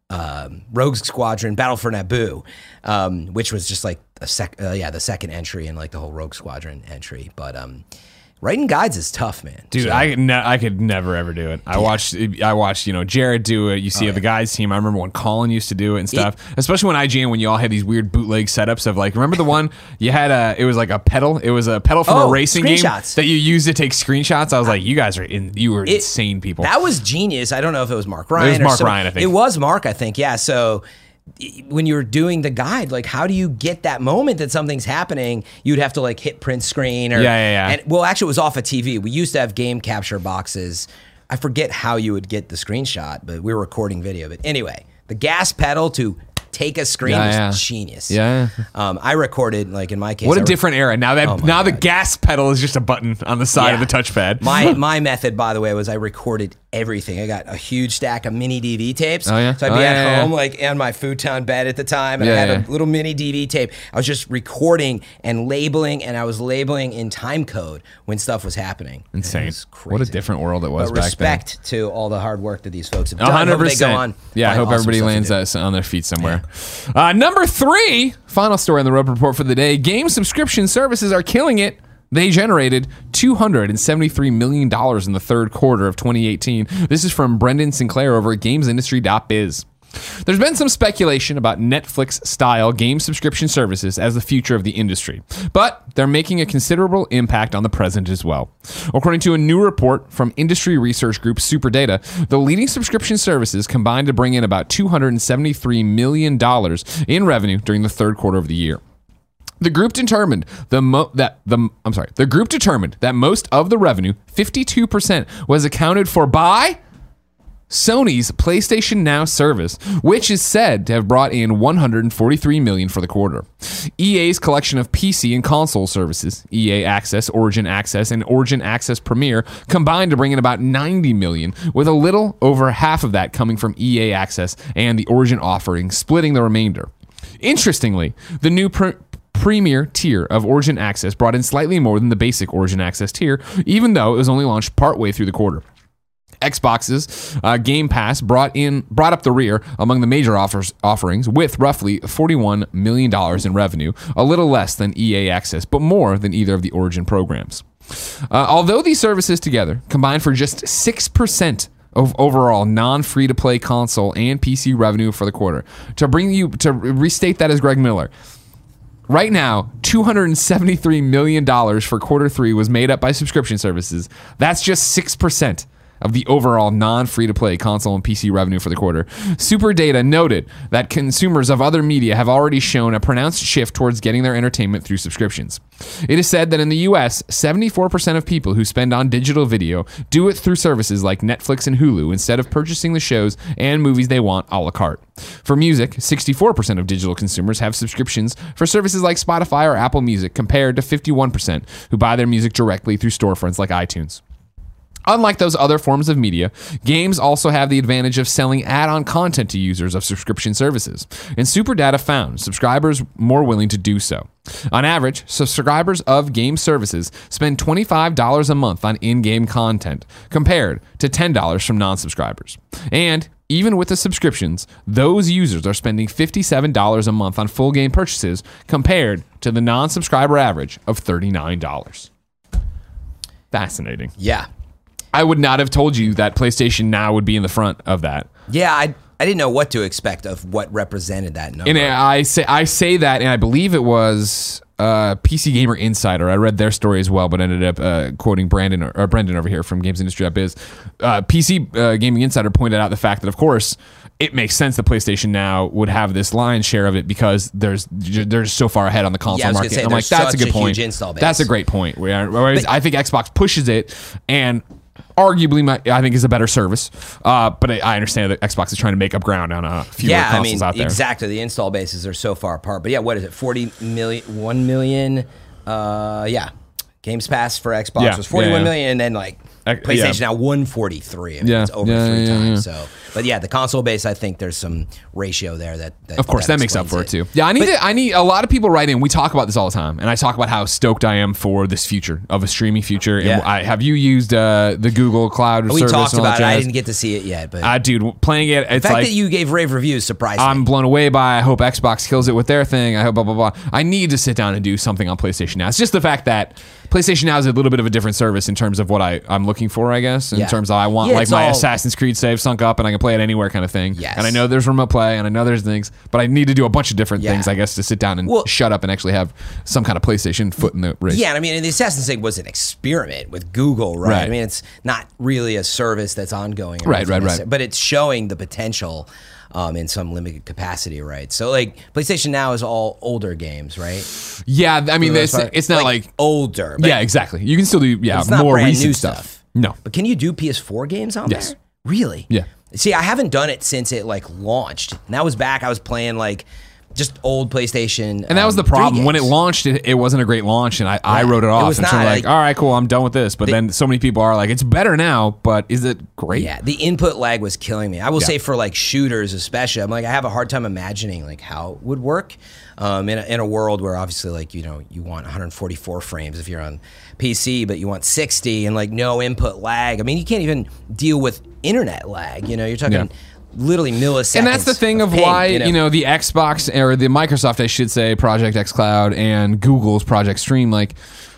um, Rogue Squadron, Battle for Naboo, um, which was just like a sec, uh, yeah, the second entry in like the whole Rogue Squadron entry. But um, writing guides is tough, man. Dude, So- I could ne- I could never ever do it. I watched I watched you know Jared do it. You see Oh, the yeah. guys team. I remember when Colin used to do it and stuff. Especially when I G N, when you all had these weird bootleg setups of like, remember the one you had a it was like a pedal. It was a pedal from Oh, a racing game screenshots. that you used to take screenshots. I was like, you guys are in. You were It- insane people. That was genius. I don't know if it was Mark Ryan. was or Mark some- Ryan, I think. It was Mark, I think. Yeah. So y- when you were doing the guide, like, how do you get that moment that something's happening? You'd have to like hit print screen or Yeah, yeah, yeah. And well, actually, it was off a T V. We used to have game capture boxes. I forget how you would get the screenshot, but we were recording video. But anyway, the gas pedal to take a screen Yeah, was yeah. genius. Yeah. Um, I recorded like in my case. What I a re- different era. Now that Oh my now the God. gas pedal is just a button on the side of Yeah. the touchpad. My my method, by the way, was I recorded everything. I got a huge stack of mini D V tapes. Oh, yeah? So I'd Oh, be yeah, at yeah, home, yeah. like on my futon bed at the time, and Yeah, I had yeah. a little mini D V tape. I was just recording and labeling, and I was labeling in time code when stuff was happening. It Insane. was crazy. What a different world it was But back respect to all the hard work that these folks have then. done. A hundred Hope they go on. percent. Yeah, I find hope awesome everybody stuff to lands do. that on their feet somewhere. Uh, number three, final story on the Rope Report for the day. Game subscription services are killing it. They generated two hundred seventy-three million dollars in the third quarter of twenty eighteen. This is from Brendan Sinclair over at games industry dot biz. There's been some speculation about Netflix-style game subscription services as the future of the industry, but they're making a considerable impact on the present as well. According to a new report from industry research group Superdata, the leading subscription services combined to bring in about two hundred seventy-three million dollars in revenue during the third quarter of the year. The group determined the mo- that the I'm sorry. The group determined that most of the revenue, fifty-two percent, was accounted for by Sony's PlayStation Now service, which is said to have brought in one hundred forty-three million dollars for the quarter. E A's collection of P C and console services, E A Access, Origin Access, and Origin Access Premier, combined to bring in about ninety million dollars, with a little over half of that coming from E A Access and the Origin offering, splitting the remainder. Interestingly, the new pre- Premier tier of Origin Access brought in slightly more than the basic Origin Access tier, even though it was only launched partway through the quarter. Xbox's uh, Game Pass brought in brought up the rear among the major offers, offerings with roughly forty-one million dollars in revenue, a little less than E A Access, but more than either of the Origin programs. Uh, although these services together combined for just six percent of overall non-free-to-play console and P C revenue for the quarter. To bring you to restate that as Greg Miller, right now, two hundred seventy-three million dollars for quarter three was made up by subscription services. That's just six percent of the overall non-free-to-play console and P C revenue for the quarter. Superdata noted that consumers of other media have already shown a pronounced shift towards getting their entertainment through subscriptions. It is said that in the U S, seventy-four percent of people who spend on digital video do it through services like Netflix and Hulu instead of purchasing the shows and movies they want a la carte. For music, sixty-four percent of digital consumers have subscriptions for services like Spotify or Apple Music, compared to fifty-one percent who buy their music directly through storefronts like iTunes. Unlike those other forms of media, games also have the advantage of selling add-on content to users of subscription services, and Superdata found subscribers more willing to do so. On average, subscribers of game services spend twenty-five dollars a month on in-game content, compared to ten dollars from non-subscribers. And even with the subscriptions, those users are spending fifty-seven dollars a month on full game purchases, compared to the non-subscriber average of thirty-nine dollars. Fascinating. Yeah. I would not have told you that PlayStation Now would be in the front of that. Yeah, I I didn't know what to expect of what represented that number. And I say I say that, and I believe it was uh, P C Gamer Insider. I read their story as well, but ended up uh, quoting Brandon or, or Brendan over here from Games Industry dot biz. Uh, P C uh, Gaming Insider pointed out the fact that, of course, it makes sense that PlayStation Now would have this lion's share of it because there's they're so far ahead on the console Yeah, I was gonna market. say, I'm like, there's that's a such good a point. huge install base. That's a great point. Where- Whereas But- I think Xbox pushes it and arguably, my, I think is a better service. Uh, but I, I understand that Xbox is trying to make up ground on a few yeah, I consoles mean, out there. exactly. The install bases are so far apart. But yeah, what is it? forty million, one million. Uh, yeah. Games Pass for Xbox Yeah, was forty-one yeah, yeah. million, and then like PlayStation yeah. now one forty-three. I mean, Yeah. it's over Yeah, three yeah, times. yeah. So, but yeah, the console base, I think there's some ratio there that, that Of course, that, makes up for explains it too. Yeah, I need to, I need a lot of people write in. We talk about this all the time, and I talk about how stoked I am for this future of a streaming future. And Yeah. I, have you used uh, the Google Cloud We service? talked and all about it. that I jazz? didn't get to see it yet, but Uh, dude, playing it, the it's fact like that you gave rave reviews surprised I'm me. blown away by. I hope Xbox kills it with their thing. I hope blah blah blah. I need to sit down and do something on PlayStation Now. It's just the fact that PlayStation Now is a little bit of a different service in terms of what I, I'm looking for, I guess. In Yeah. terms of I want Yeah, like it's my all- Assassin's Creed save sunk up and I can play it anywhere kind of thing. Yes. And I know there's remote play and I know there's things, but I need to do a bunch of different Yeah. things, I guess, to sit down and Well- shut up and actually have some kind of PlayStation foot in the race. Yeah, and I mean, and the Assassin's thing was an experiment with Google, right? Right. I mean, it's not really a service that's ongoing, or Right, anything right, right. necessarily, but it's showing the potential um, in some limited capacity, right? So, like, PlayStation Now is all older games, right? Yeah, I mean, For the it's, most part. it's not like, older. But yeah, exactly. You can still do yeah it's not more brand recent new stuff. stuff. No. But can you do P S four games on Yes. there? Really? Yeah. See, I haven't done it since it like launched. And that was back. I was playing like just old PlayStation. And that was the problem. When it launched, it, it wasn't a great launch, and I, I wrote it it off. was and so not, like, like- all right, cool, I'm done with this. But then so many people are like, it's better now, but is it great? Yeah, the input lag was killing me. I will Yeah. say for like shooters especially, I'm like I have a hard time imagining like how it would work um, in, a, in a world where obviously like you know you want one forty-four frames if you're on P C, but you want sixty and like no input lag. I mean, you can't even deal with internet lag. You know, you're talking. Yeah. Literally milliseconds. And that's the thing of, ping, why, you know? the Xbox, or the Microsoft, I should say, Project xCloud and Google's Project Stream, like,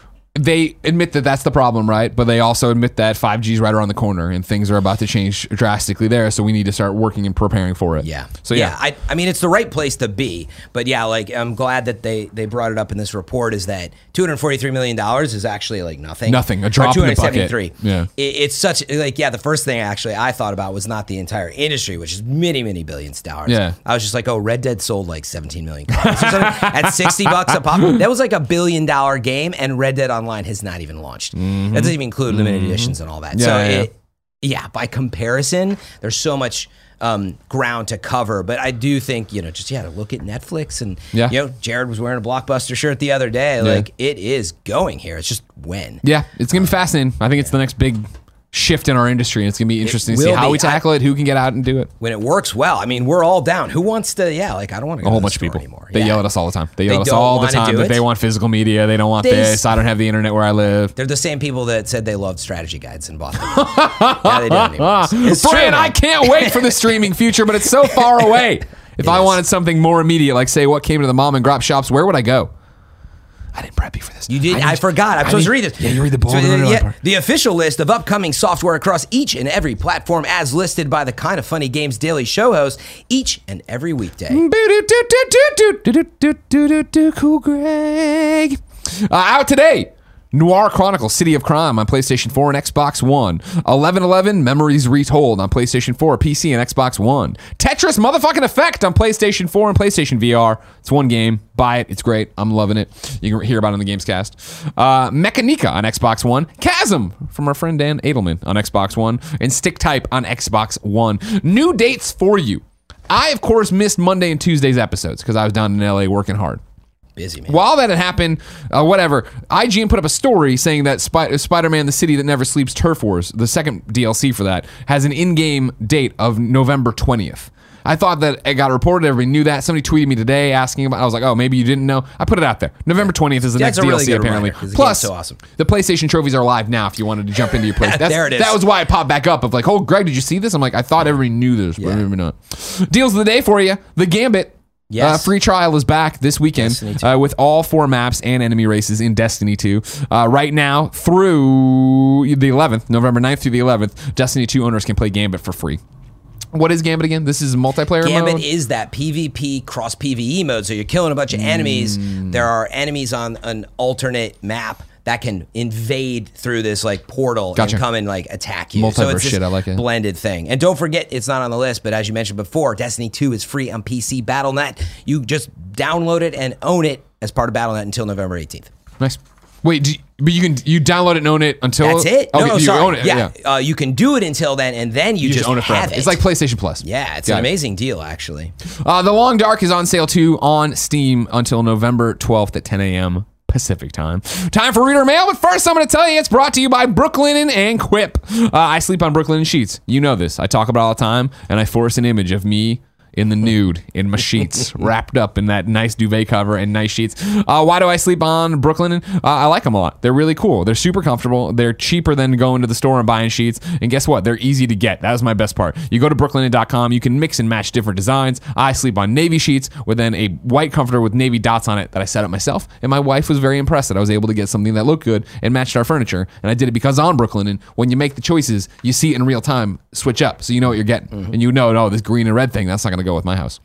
they admit that that's the problem, right? But they also admit that five G is right around the corner and things are about to change drastically there. So we need to start working and preparing for it. Yeah. So yeah. I, I mean, it's the right place to be. But yeah, like I'm glad that they they brought it up in this report. Is that two hundred forty-three million dollars is actually like nothing. Nothing. A drop in the bucket. two hundred seventy-three. Yeah. It, it's such like yeah. The first thing actually I thought about was not the entire industry, which is many many billions of dollars. Yeah. I was just like, oh, Red Dead sold like seventeen million copies or something at sixty bucks a pop. That was like a billion dollar game, and Red Dead Online has not even launched. Mm-hmm. That doesn't even include limited editions and all that. Yeah, so yeah. it. Yeah, by comparison, there's so much um, ground to cover. But I do think, you know, just, yeah, to look at Netflix and, Yeah. you know, Jared was wearing a Blockbuster shirt the other day. Yeah. Like, it is going here. It's just when. Yeah, it's going to be fascinating. I think it's the next big shift in our industry. And it's going to be interesting to see will how be. we tackle it, who can get out and do it. When it works well. I mean, we're all down. Who wants to, yeah, like, I don't want to go A whole to the bunch of store people. anymore. They Yeah. yell at us all the time. They They yell at us don't all the wanna time do that it. they want physical media. They don't want They this. I don't have the internet where I live. They're the same people that said they loved strategy guides and bought them. Yeah, they don't anymore. It's true, Brian, man. I can't wait for the streaming future, but it's so far away. If I is. wanted something more immediate, like say what came to the mom and grop shops, where would I go? I didn't prep you for this. You did. I, need- forgot. I'm I supposed to need- read this. Yeah, you read the ball. So, no, no, no, yeah, part. the official list of upcoming software across each and every platform, as listed by the Kind of Funny Games Daily Show host, each and every weekday. Cool Greg. Uh, out today. Noir Chronicles: City of Crime on PlayStation four and Xbox One. eleven eleven Memories Retold on PlayStation four, P C, and Xbox One. Tetris Motherfucking Effect on PlayStation four and PlayStation V R. It's one game. Buy it. It's great. I'm loving it. You can hear about it on the Gamescast. Uh, Mechanica on Xbox One. Chasm from our friend Dan Edelman on Xbox One. And Stick Type on Xbox One. New dates for you. I, of course, missed Monday and Tuesday's episodes because I was down in L A working hard. Busy, man. While that had happened, uh, whatever, I G N put up a story saying that Spy- Spider-Man: The City That Never Sleeps Turf Wars, the second D L C for that, has an in-game date of November twentieth. I thought that it got reported. Everybody knew that. Somebody tweeted me today asking about. I was like, "Oh, maybe you didn't know." I put it out there. November twentieth is the That's next a really D L C good apparently. reminder, 'cause the Plus, game's so awesome. the PlayStation trophies are live now. If you wanted to jump into your place, That's, There it is. That was why it popped back up. Of like, "Oh, Greg, did you see this?" I'm like, I thought everybody knew this, but Yeah. maybe not. Deals of the day for you: The Gambit. Yes. Uh, free trial is back this weekend Destiny two. uh, with all four maps and enemy races in Destiny two. Uh, right now through the eleventh, November ninth through the eleventh, Destiny two owners can play Gambit for free. What is Gambit again? This is multiplayer Gambit mode? is that PvP cross PvE mode. So you're killing a bunch of enemies. Mm. There are enemies on an alternate map that can invade through this like portal Gotcha. and come and like attack you. Multiverse so it's this shit, I like it. blended thing. And don't forget, it's not on the list, but as you mentioned before, Destiny two is free on P C Battle dot net. You just download it and own it as part of Battle dot net until November eighteenth. Nice. Wait, do you, but you can you download it and own it until That's it. Okay, no, no, you sorry. own it. Yeah, Uh, you can do it until then, and then you, You just, just own it forever. have it. It's like PlayStation Plus. Yeah, it's Got an it. amazing deal, actually. Uh, the Long Dark is on sale too on Steam until November twelfth at ten a.m. Pacific time. Time for reader mail, but first I'm going to tell you it's brought to you by Brooklinen and Quip. Uh, I sleep on Brooklinen sheets. You know this. I talk about it all the time, and I force an image of me in the nude in my sheets, wrapped up in that nice duvet cover and nice sheets. Uh, why do I sleep on Brooklinen? Uh, I like them a lot. They're really cool. They're super comfortable. They're cheaper than going to the store and buying sheets. And guess what? They're easy to get. That was my best part. You go to brooklinen dot com. You can mix and match different designs. I sleep on navy sheets with then a white comforter with navy dots on it that I set up myself. And my wife was very impressed that I was able to get something that looked good and matched our furniture. And I did it because on Brooklinen, when you make the choices, you see it in real time, switch up. So you know what you're getting. Mm-hmm. And you know, no, this green and red thing, that's not going to go with my house.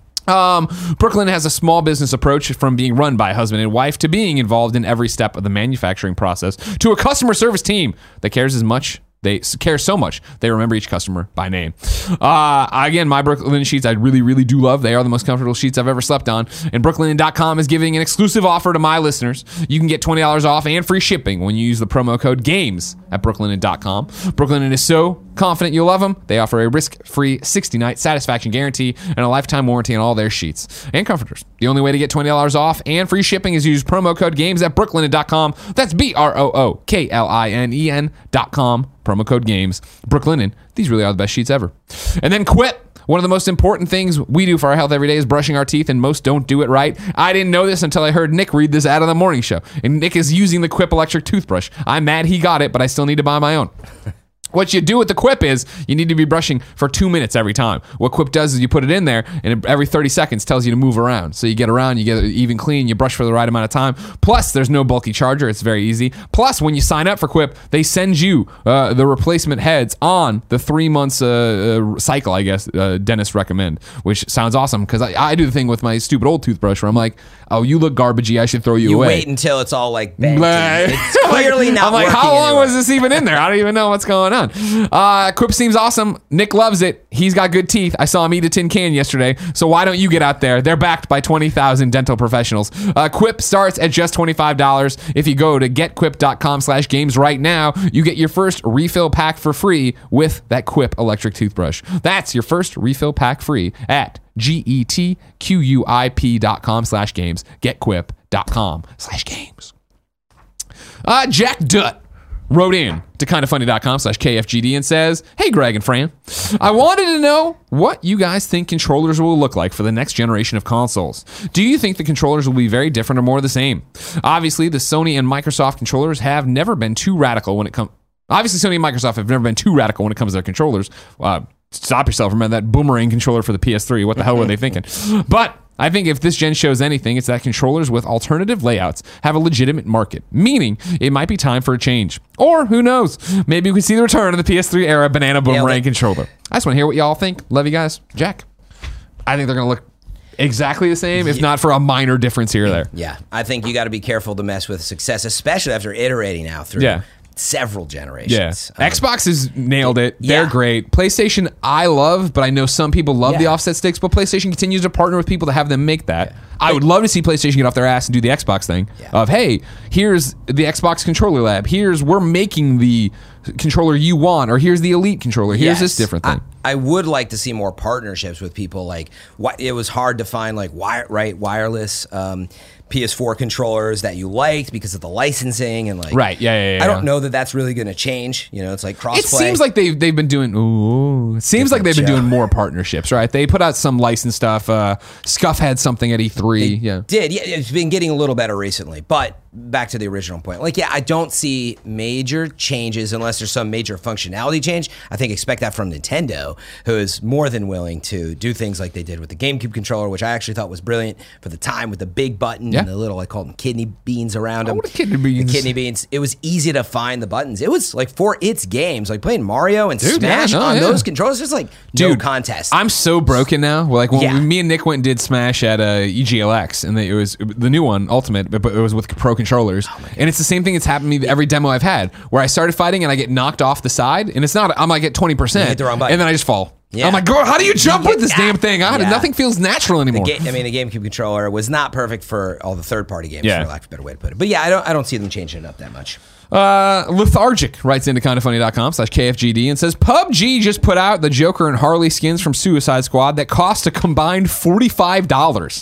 Um, Brooklinen has a small business approach from being run by husband and wife to being involved in every step of the manufacturing process to a customer service team that cares as much. They care so much. They remember each customer by name. Uh, again, my Brooklinen sheets I really, really do love. They are the most comfortable sheets I've ever slept on. And brooklinen dot com is giving an exclusive offer to my listeners. You can get twenty dollars off and free shipping when you use the promo code GAMES at brooklinen dot com. Brooklinen is so confident you'll love them. They offer a risk-free sixty-night satisfaction guarantee and a lifetime warranty on all their sheets and comforters. The only way to get twenty dollars off and free shipping is use promo code GAMES at brooklinen dot com. That's B R O O K L I N E N dot com. Promo code GAMES. Brooklinen, these really are the best sheets ever. And then Quip. One of the most important things we do for our health every day is brushing our teeth, and most don't do it right. I didn't know this until I heard Nick read this ad on the morning show. And Nick is using the Quip electric toothbrush. I'm mad he got it, but I still need to buy my own. What you do with the Quip is you need to be brushing for two minutes every time. What Quip does is you put it in there, and every thirty seconds tells you to move around. So you get around, you get it even clean, you brush for the right amount of time. Plus, there's no bulky charger. It's very easy. Plus, when you sign up for Quip, they send you uh, the replacement heads on the three months uh, uh, cycle, I guess, uh, dentists recommend, which sounds awesome because I, I do the thing with my stupid old toothbrush where I'm like, oh, you look garbagey. I should throw you, you away. You wait until it's all like bent. It's clearly not I'm like, working how long anymore. was this even in there? I don't even know what's going on. Uh, Quip seems awesome. Nick loves it. He's got good teeth. I saw him eat a tin can yesterday. So why don't you get out there? They're backed by twenty thousand dental professionals. Uh, Quip starts at just twenty-five dollars. If you go to getquip dot com slash games right now, you get your first refill pack for free with that Quip electric toothbrush. That's your first refill pack free at G-E-T-Q-U-I-P dot com slash games. getquip dot com slash games. Uh, Jack Dutt wrote in to kindafunny dot com slash K F G D and says, hey, Greg and Fran, I wanted to know what you guys think controllers will look like for the next generation of consoles. Do you think the controllers will be very different or more the same? Obviously, the Sony and Microsoft controllers have never been too radical when it comes... Obviously, Sony and Microsoft have never been too radical when it comes to their controllers. Uh, stop yourself. Remember that boomerang controller for the P S three. What the hell were they thinking? But I think if this gen shows anything, it's that controllers with alternative layouts have a legitimate market, meaning it might be time for a change. Or, who knows, maybe we can see the return of the P S three era banana boomerang controller. I just want to hear what y'all think. Love you guys. Jack. I think they're going to look exactly the same, if not for a minor difference here or there. Yeah, I think you got to be careful to mess with success, especially after iterating now through yeah. several generations. Yeah. Um, Xbox has nailed it. They're yeah. great. PlayStation, I love, but I know some people love Yeah. the offset sticks, but PlayStation continues to partner with people to have them make that. Yeah. I would love to see PlayStation get off their ass and do the Xbox thing yeah. of, hey, here's the Xbox controller lab. Here's, we're making the controller you want, or here's the Elite controller. Here's yes. this different thing. I, I would like to see more partnerships with people. Like, wh- it was hard to find like wire, right wireless um, P S four controllers that you liked because of the licensing and like. Right. Yeah. Yeah. yeah I don't know that that's really going to change. You know, it's like crossplay. It seems like they've they've been doing. Ooh, it seems like they've been doing more partnerships, right? They put out some licensed stuff. Uh, Scuff had something at E three. They yeah. Did yeah? It's been getting a little better recently, but back to the original point. Like, yeah, I don't see major changes unless there's some major functionality change. I think expect that from Nintendo, who is more than willing to do things like they did with the GameCube controller, which I actually thought was brilliant for the time with the big button yeah. and the little, I call them kidney beans around them. Oh, what are kidney beans? The kidney beans. It was easy to find the buttons. It was like for its games, like playing Mario and Dude, Smash yeah, no, on yeah. those controllers. There's like Dude, no contest. I'm so broken now. Like when Yeah. we, me and Nick went and did Smash at uh, E G L X, and they, it was the new one, Ultimate, but, but it was with pro controllers. Oh and it's the same thing that's happened to me every demo I've had, where I started fighting and I get knocked off the side, and it's not, I'm like at twenty percent, hit the wrong button. and then I just fall. Yeah. I'm like, girl, how do you jump You with this get- damn thing? I, Yeah. Nothing feels natural anymore. The ga- I mean, the GameCube controller was not perfect for all the third-party games, Yeah. for lack of a better way to put it. But yeah, I don't, I don't see them changing it up that much. Uh, Lethargic writes into kindafunny dot com slash K F G D and says, P U B G just put out the Joker and Harley skins from Suicide Squad that cost a combined forty-five dollars.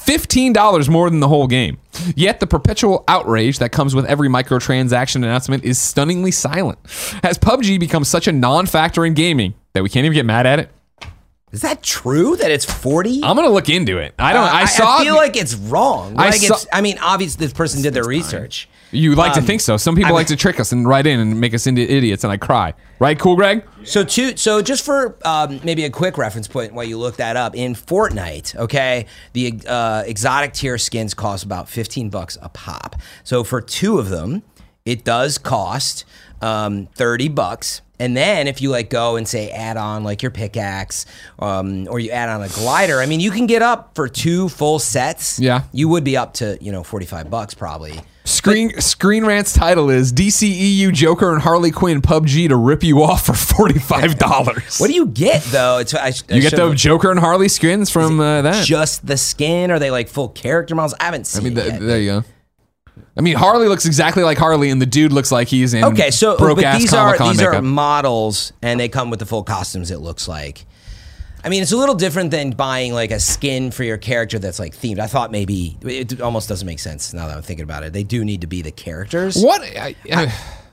fifteen dollars more than the whole game. Yet the perpetual outrage that comes with every microtransaction announcement is stunningly silent. Has P U B G become such a non-factor in gaming that we can't even get mad at it? Is that true that it's forty? I'm gonna look into it. I don't. Uh, I saw. I feel like it's wrong. I Like saw- it's, I mean, obviously, this person did their research. You like Um, to think so. Some people I like to trick us and write in and make us into idiots, and I cry. Right, cool, Greg? So, two, so just for um, maybe a quick reference point while you look that up, in Fortnite, okay, the uh, exotic tier skins cost about fifteen bucks a pop. So for two of them, it does cost um, thirty bucks. And then if you like go and say add on like your pickaxe, um, or you add on a glider, I mean, you can get up for two full sets. Yeah. You would be up to, you know, forty-five bucks probably. Screen Screen Rant's title is D C E U Joker and Harley Quinn P U B G to rip you off for forty-five dollars. What do you get though? It's I, I You get the should've- Joker and Harley skins from uh, that. just the skin? Are they like full character models? I haven't seen I mean, it th- yet. there you go. I mean, Harley looks exactly like Harley, and the dude looks like he's in Okay, so broke but ass these are Comic-Con these are makeup. models, and they come with the full costumes. It looks like. I mean, it's a little different than buying like a skin for your character that's like themed. I thought maybe it almost doesn't make sense now that I'm thinking about it. They do need to be the characters. What? I, I,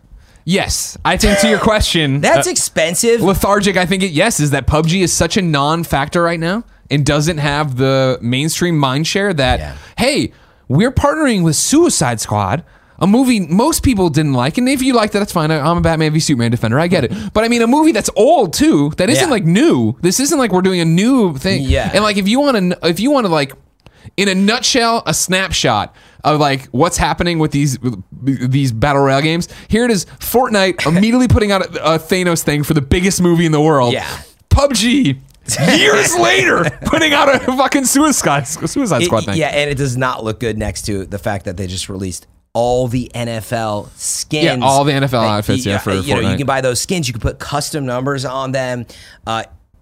yes, I think to your question, That's uh, expensive. lethargic. I think it. Yes, is that P U B G is such a non-factor right now and doesn't have the mainstream mindshare that Yeah. hey, we're partnering with Suicide Squad. A movie most people didn't like, and if you liked it, that's fine. I- I'm a Batman v Superman defender. I get it. But I mean, a movie that's old too. That isn't Yeah. like new. This isn't like we're doing a new thing. Yeah. And like, if you want to, if you want to like, in a nutshell, a snapshot of like what's happening with these these battle royale games. Here it is: Fortnite immediately putting out a, a Thanos thing for the biggest movie in the world. Yeah. P U B G. Years later, putting out a fucking Suicide Suicide Squad It- thing. Yeah, and it does not look good next to the fact that they just released all the N F L skins. Yeah, all the N F L That- outfits, yeah, for you know, Fortnite. you can buy those skins. You can put custom numbers on them. Uh,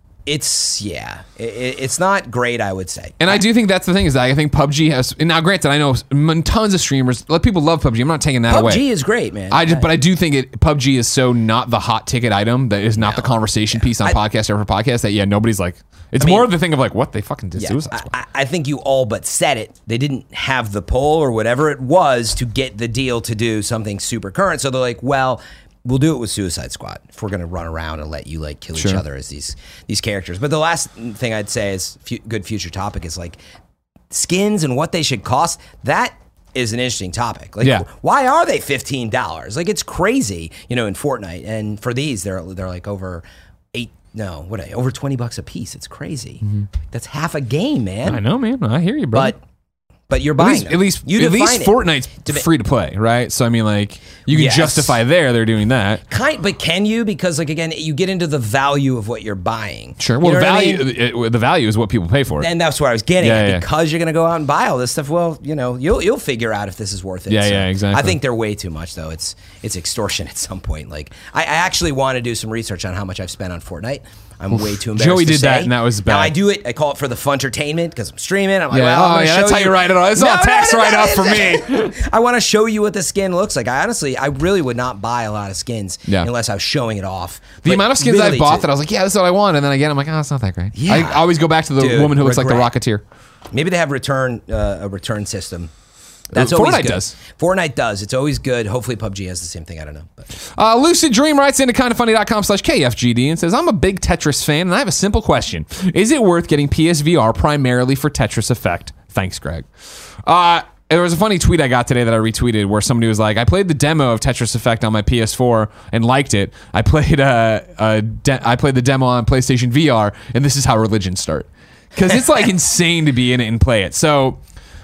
it's yeah, it, it- it's not great, I would say. And I do think that's the thing is that I think P U B G has. And now, granted, I know m- tons of streamers. Let people love P U B G. I'm not taking that P U B away. G is great, man. I just, but I do think it P U B G is so not the hot ticket item that is not the conversation piece on podcast after podcast that yeah nobody's like. It's mean- more of the thing of like what they fucking did Yeah, Suicide Squad. I, I I think you all but said it. They didn't have the pull or whatever it was to get the deal to do something super current. So they're like, well, we'll do it with Suicide Squad if we're going to run around and let you like kill each Sure. other as these these characters. But the last thing I'd say is fu- good future topic is like skins and what they should cost. That is an interesting topic. Like, Yeah. why are they fifteen dollars? Like, it's crazy, you know, in Fortnite. And for these, they're they're like over eight. No, what over twenty bucks a piece. It's crazy. That's half a game, man. I know, man. I hear you, bro. But but you're At buying least, them. at least, you at least define it. Fortnite's To be- free to play, right? So I mean, like, you can Yes. justify there they're doing that. Kind, but can you? Because like again, you get into the value of what you're buying. Sure. You Well, know what I value. mean? it- the value is what people pay for it. And that's where I was getting Yeah, at. yeah. Because you're gonna go out and buy all this stuff. Well, you know, you'll you'll figure out if this is worth it. Yeah, yeah, exactly. I think they're way too much though. It's it's extortion at some point. Like I, I actually want to do some research on how much I've spent on Fortnite. I'm way too embarrassed. Joey to did that, say. and that was Now bad. I do it. I call it for the fun entertainment because I'm streaming. I'm like, Yeah. well, I'm Oh, gonna yeah, show that's how you write it on. It's all tax write-off for me. I want to show you what the skin looks like. I honestly, I really would not buy a lot of skins Yeah. unless I was showing it off. The But amount of skins I've really bought to- that I was like, yeah, this is what I want, and then again, I'm like, oh, it's not that great. Yeah. I always go back to the Dude, woman who looks like the regret. Rocketeer. Maybe they have return uh, a return system. That's Uh, always Fortnite good. does. Fortnite does. It's always good. Hopefully, P U B G has the same thing. I don't know. But. Uh, Lucid Dream writes into kindoffunny.com slash KFGD and says, I'm a big Tetris fan, and I have a simple question. Is it worth getting P S V R primarily for Tetris Effect? Thanks, Greg. Uh, there was a funny tweet I got today that I retweeted where somebody was like, I played the demo of Tetris Effect on my P S four and liked it. I played, uh, a de- I played the demo on PlayStation V R, and this is how religions start. Because it's like insane to be in it and play it. So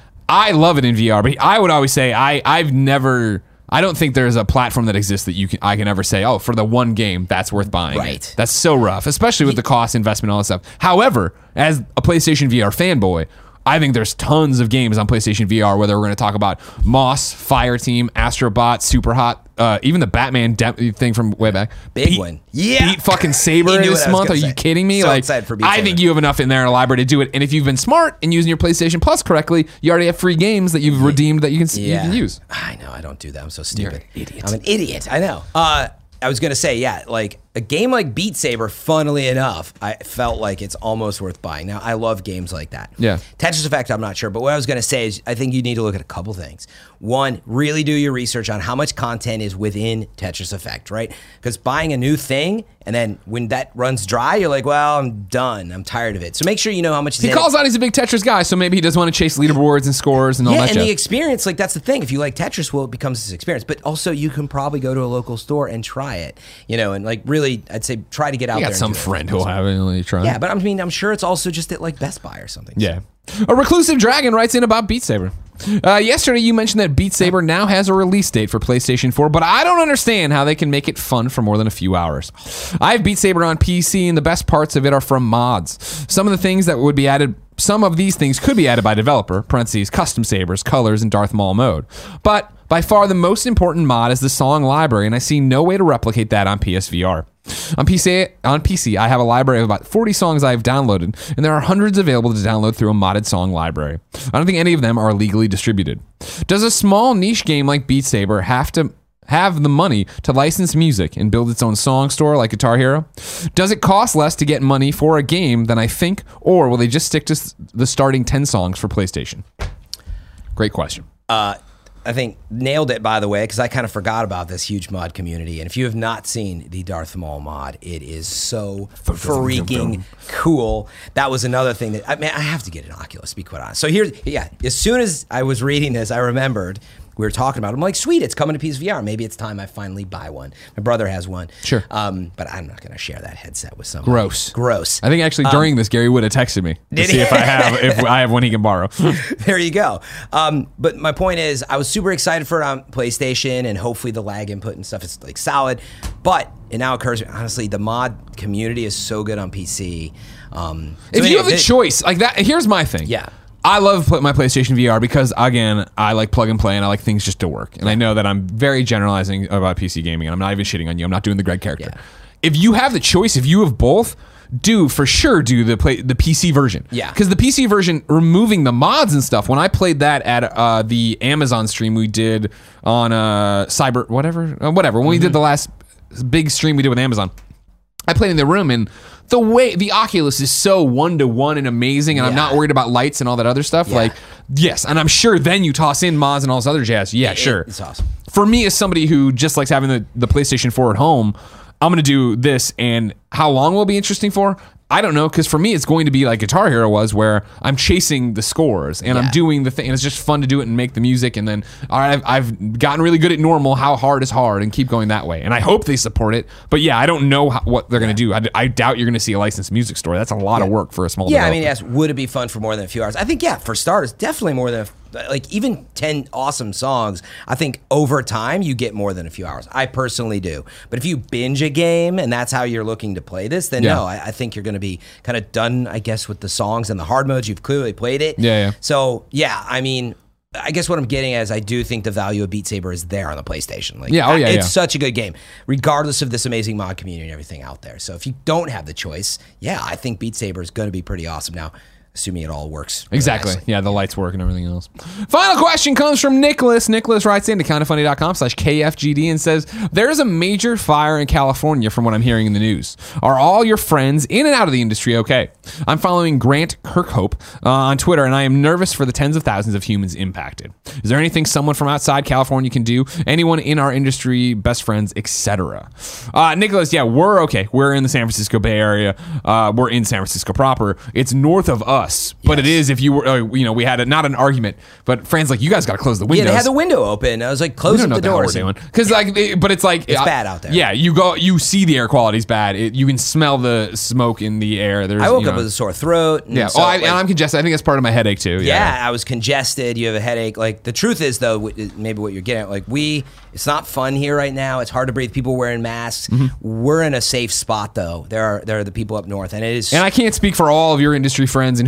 I love it in V R, but I would always say I, I've never... I don't think there's a platform that exists that you can I can ever say, oh, for the one game, that's worth buying. Right. It. That's so rough, especially with the cost, investment, all that stuff. However, as a PlayStation V R fanboy, I think there's tons of games on PlayStation V R, whether we're going to talk about Moss, Fireteam, Astrobot, Superhot, uh, even the Batman de- thing from way back. Big Beat- one. Yeah. Beat fucking Saber You knew this what I was month. Are gonna you say. kidding me? So like, excited for Beat I Saber. think you have enough in there in a library to do it. And if you've been smart and using your PlayStation Plus correctly, you already have free games that you've redeemed that you can you can use. I know. I don't do that. I'm so stupid. You're an idiot. I'm an idiot. I know. Uh, I was gonna say, yeah, like a game like Beat Saber, funnily enough, I felt like it's almost worth buying. Now, I love games like that. Yeah. Tetris Effect, I'm not sure. But what I was going to say is I think you need to look at a couple things. One, really do your research on how much content is within Tetris Effect, right? Because buying a new thing, and then when that runs dry, you're like, well, I'm done. I'm tired of it. So make sure you know how much is He in calls it. out he's a big Tetris guy, so maybe he does want to chase leaderboards and scores and all Yeah, that and jazz. the experience, like that's the thing. If you like Tetris, well, it becomes this experience. But also, you can probably go to a local store and try it, you know, and like really, I'd say try to get out You there. got some and do it. friend who'll have it and let you try. Yeah, but I mean, I'm sure it's also just at like Best Buy or something. Yeah. A Reclusive Dragon writes in about Beat Saber. Uh, yesterday, you mentioned that Beat Saber now has a release date for PlayStation four, but I don't understand how they can make it fun for more than a few hours. I have Beat Saber on P C, and the best parts of it are from mods. Some of the things that would be added, some of these things could be added by developer, parentheses, custom sabers, colors, and Darth Maul mode. But by far the most important mod is the song library, and I see no way to replicate that on P S V R. On P C, on P C, I have a library of about forty songs I've downloaded, and there are hundreds available to download through a modded song library. I don't think any of them are legally distributed. Does a small niche game like Beat Saber have to have the money to license music and build its own song store like Guitar Hero? Does it cost less to get money for a game than I think, or will they just stick to the starting ten songs for PlayStation? Great question. Uh, I think nailed it, by the way, because I kind of forgot about this huge mod community. And if you have not seen the Darth Maul mod, it is so freaking cool. That was another thing that, I mean, I have to get an Oculus, to be quite honest. So here's, yeah, as soon as I was reading this, I remembered we were talking about it. I'm like, sweet, it's coming to P S V R. Maybe it's time I finally buy one. My brother has one. Sure. Um, but I'm not going to share that headset with somebody. Gross. Gross. I think actually during um, this, Gary would have texted me to did see he? if I have if I have one he can borrow. There you go. Um, but my point is, I was super excited for it on PlayStation, and hopefully the lag input and stuff is like solid. But it now occurs, honestly, the mod community is so good on P C. Um, so if you anyway, have a th- choice like that, here's my thing. Yeah. I love play- my PlayStation V R because, again, I like plug and play and I like things just to work. And I know that I'm very generalizing about P C gaming, and I'm not even shitting on you. I'm not doing the Greg character. Yeah. If you have the choice, if you have both, do for sure do the play the P C version. Yeah. Because the P C version, removing the mods and stuff, when I played that at uh, the Amazon stream we did on uh, Cyber, whatever, uh, whatever, when mm-hmm. we did the last big stream we did with Amazon, I played in the room, and the way the Oculus is so one to one and amazing, and yeah. I'm not worried about lights and all that other stuff. Yeah. Like, yes, and I'm sure then you toss in mods and all this other jazz. Yeah, it, sure. It's awesome. For me, as somebody who just likes having the, the PlayStation four at home, I'm going to do this, and how long will it be interesting for? I don't know, because for me, it's going to be like Guitar Hero was, where I'm chasing the scores, and yeah. I'm doing the thing, and it's just fun to do it and make the music, and then, all right, I've, I've gotten really good at normal, how hard is hard, and keep going that way. And I hope they support it, but yeah, I don't know how, what they're yeah. going to do. I, I doubt you're going to see a licensed music store. That's a lot yeah. of work for a small Yeah, developer. I mean, yes, would it be fun for more than a few hours? I think, yeah, for starters, definitely more than, a, like, even ten awesome songs, I think over time, you get more than a few hours. I personally do. But if you binge a game, and that's how you're looking to play this, then Yeah. no, I, I think you're going to be kind of done, I guess, with the songs and the hard modes. You've clearly played it. Yeah, yeah. So, yeah, I mean, I guess what I'm getting at is I do think the value of Beat Saber is there on the PlayStation. Like, Yeah, oh, yeah, it's yeah. such a good game, regardless of this amazing mod community and everything out there. So if you don't have the choice, yeah, I think Beat Saber is going to be pretty awesome. Now, assuming it all works. really Exactly. nicely. Yeah, the lights work and everything else. Final question comes from Nicholas. Nicholas writes into kindafunny.com slash KFGD and says, there is a major fire in California from what I'm hearing in the news. Are all your friends in and out of the industry okay? I'm following Grant Kirkhope uh, on Twitter, and I am nervous for the tens of thousands of humans impacted. Is there anything someone from outside California can do? Anyone in our industry, best friends, et cetera? Uh, Nicholas, yeah, we're okay. We're in the San Francisco Bay Area. Uh, we're in San Francisco proper. It's north of us. But Yes. it is if you were, uh, you know, we had a, not an argument, but Fran's like, you guys got to close the windows. Yeah, they had the window open. I was like, we close don't up know the what the hell we're doors. doing. Because like, it- but it's like It's uh, bad out there. Yeah, you go, you see the air quality's bad. It, you can smell the smoke in the air. There's, I woke you up know, with a sore throat. And yeah. so, oh, I, like, and I'm congested. I think that's part of my headache too. yeah, I was congested. You have a headache. Like the truth is, though, wh- maybe what you're getting at, like we, it's not fun here right now. It's hard to breathe. People wearing masks. Mm-hmm. We're in a safe spot, though. There are there are the people up north, and it is. And I can't speak for all of your industry friends and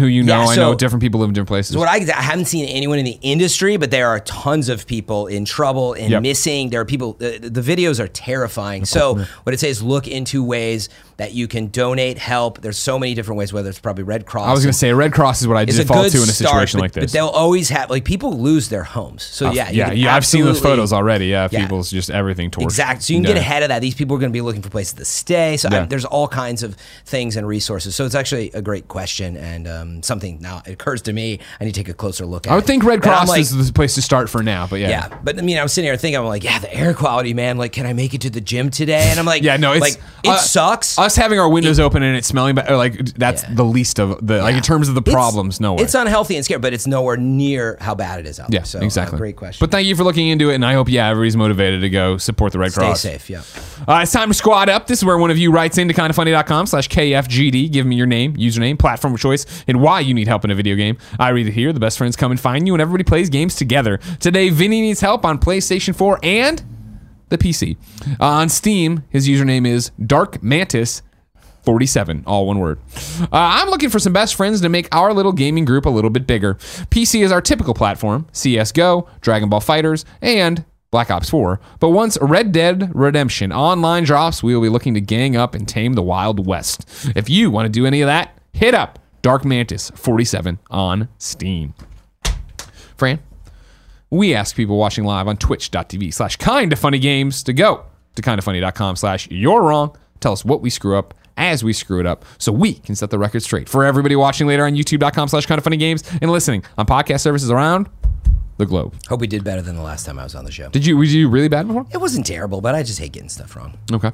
who you know. Yeah, I so- know different people live in different places. So what I, I haven't seen anyone in the industry, but there are tons of people in trouble and Yep. missing. There are people. The, the videos are terrifying. So what it says, look into ways that you can donate, help. There's so many different ways. Whether it's probably Red Cross. I was going to say Red Cross is what I It's a default good to in a start, situation but, like this. But they'll always have like people lose their homes. So yeah, you yeah, can yeah. I've seen those absolutely- photos already. Yeah, Yeah. people's just everything torched. Exactly. So you can Yeah. get ahead of that. These people are going to be looking for places to stay. So I- Yeah. there's all kinds of things and resources. So it's actually a great question and um, something now it occurs to me. I need to take a closer look at. I would think Red But I'm Cross like, is the place to start for now, but yeah. Yeah, but I mean, I was sitting here thinking, I'm like, yeah, the air quality, man. Like, can I make it to the gym today? And I'm like, Yeah, no, it's like it uh, sucks. Us having our windows open and it smelling bad, or like that's Yeah. the least of the like Yeah. in terms of the It's- problems. No way. It's unhealthy and scary, but it's nowhere near how bad it is out Yeah, there. So, uh, exactly. great question. But thank you for looking into it, and I hope yeah everybody's motivated to go support the Red Stay Cross. safe. Yeah. Uh, it's time to squad up. This is where one of you writes into kindafunny.com slash KFGD. Give me your name, username, platform of choice, and why you need help in a video game. I read it here. The best friends come and find you, and everybody plays games together. Today, Vinny needs help on PlayStation four and the P C. Uh, on Steam, his username is Dark Mantis forty-seven, all one word. Uh, I'm looking for some best friends to make our little gaming group a little bit bigger. P C is our typical platform, C S G O, Dragon Ball FighterZ, and Black Ops four. But once Red Dead Redemption Online drops, we will be looking to gang up and tame the Wild West. If you want to do any of that, hit up Dark Mantis forty-seven on Steam. Fran, we ask people watching live on twitch.tv slash kinda funny games to go to kindafunny.com slash you're wrong. Tell us what we screw up as we screw it up so we can set the record straight. For everybody watching later on youtube.com slash kinda funny games and listening on podcast services around the globe. Hope we did better than the last time I was on the show. Did you, was you really bad before? It wasn't terrible, but I just hate getting stuff wrong. Okay.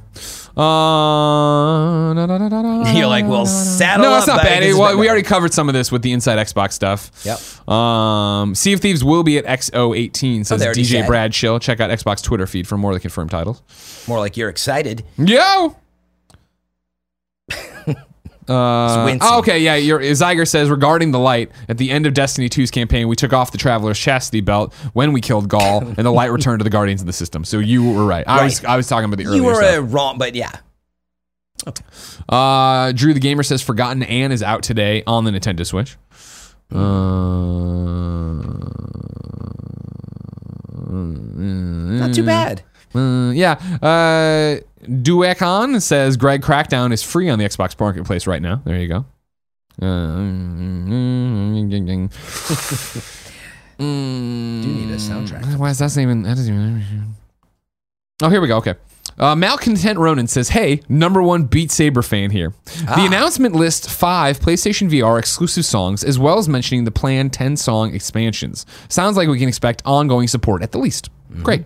Uh, da, da, da, da, da. You're like, well, saddle No, up. it's not buddy, bad. 'cause it's Well, been we better. already covered some of this with the Inside Xbox stuff. Yep. Um, Sea of Thieves will be at X O eighteen, says they already D J said. Brad Chill. Check out Xbox Twitter feed for more of the confirmed titles. More like you're excited. Yo! Uh, wincing. oh, okay, yeah. Your Zyger says regarding the light at the end of Destiny two's campaign, we took off the Traveler's chastity belt when we killed Gaul, and the light returned to the Guardians of the system. So you were right. I was Right. I was talking about the earlier You were stuff. uh, wrong, but yeah. Uh, Drew the Gamer says Forgotten Anne is out today on the Nintendo Switch. Uh, Not too bad. Uh, yeah. Uh, Duekon says Greg Crackdown is free on the Xbox Marketplace right now. There you go. Uh, Do need a soundtrack. why is that even? That doesn't even. Oh, here we go. Okay. Uh, Malcontent Ronan says, hey, number one Beat Saber fan here. The Ah. announcement lists five PlayStation V R exclusive songs, as well as mentioning the planned ten song expansions. Sounds like we can expect ongoing support at the least. Mm-hmm. Great.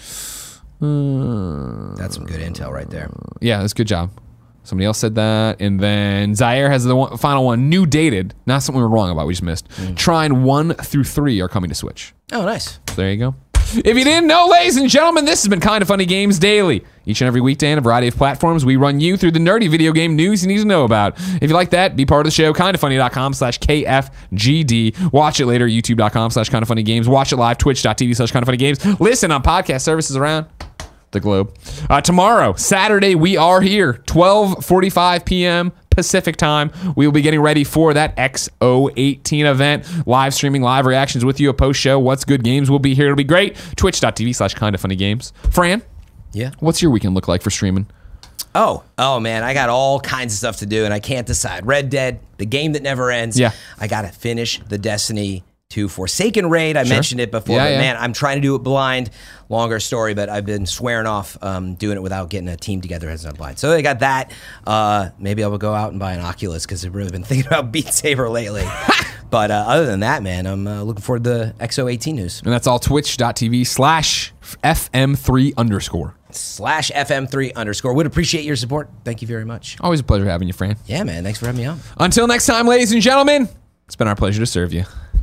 That's some good intel right there. Yeah, that's a good job. Somebody else said that. And then Zaire has the one, final one, new dated. Not something we were wrong about, we just missed. Mm. Trine one through three are coming to Switch. Oh, nice. So there you go. If you didn't know, ladies and gentlemen, this has been Kinda Funny Games Daily. Each and every weekday on a variety of platforms, we run you through the nerdy video game news you need to know about. If you like that, be part of the show, kindafunny.com slash KFGD. Watch it later, youtube.com slash kindafunnygames. Watch it live, twitch.tv slash kindafunnygames. Listen on podcast services around the globe. Uh, tomorrow, Saturday, we are here, twelve forty-five p.m. Pacific time. We will be getting ready for that X O eighteen event. Live streaming, live reactions with you, a post show. What's Good Games will be here. It'll be great. Twitch.tv slash kindafunnygames. Fran, Yeah. what's your weekend look like for streaming? Oh, oh man, I got all kinds of stuff to do and I can't decide. Red Dead, the game that never ends. Yeah. I got to finish the Destiny two Forsaken raid. I mentioned it before, Yeah, but yeah. man, I'm trying to do it blind. Longer story, but I've been swearing off um, doing it without getting a team together as I'm blind. So I got that. Uh, maybe I will go out and buy an Oculus because I've really been thinking about Beat Saber lately. But uh, other than that, man, I'm uh, looking forward to the X O eighteen news. And that's all twitch.tv slash FM3 underscore. Slash F M three underscore. Would appreciate your support. Thank you very much. Always a pleasure having you, Fran. Yeah, man. Thanks for having me on. Until next time, ladies and gentlemen, it's been our pleasure to serve you.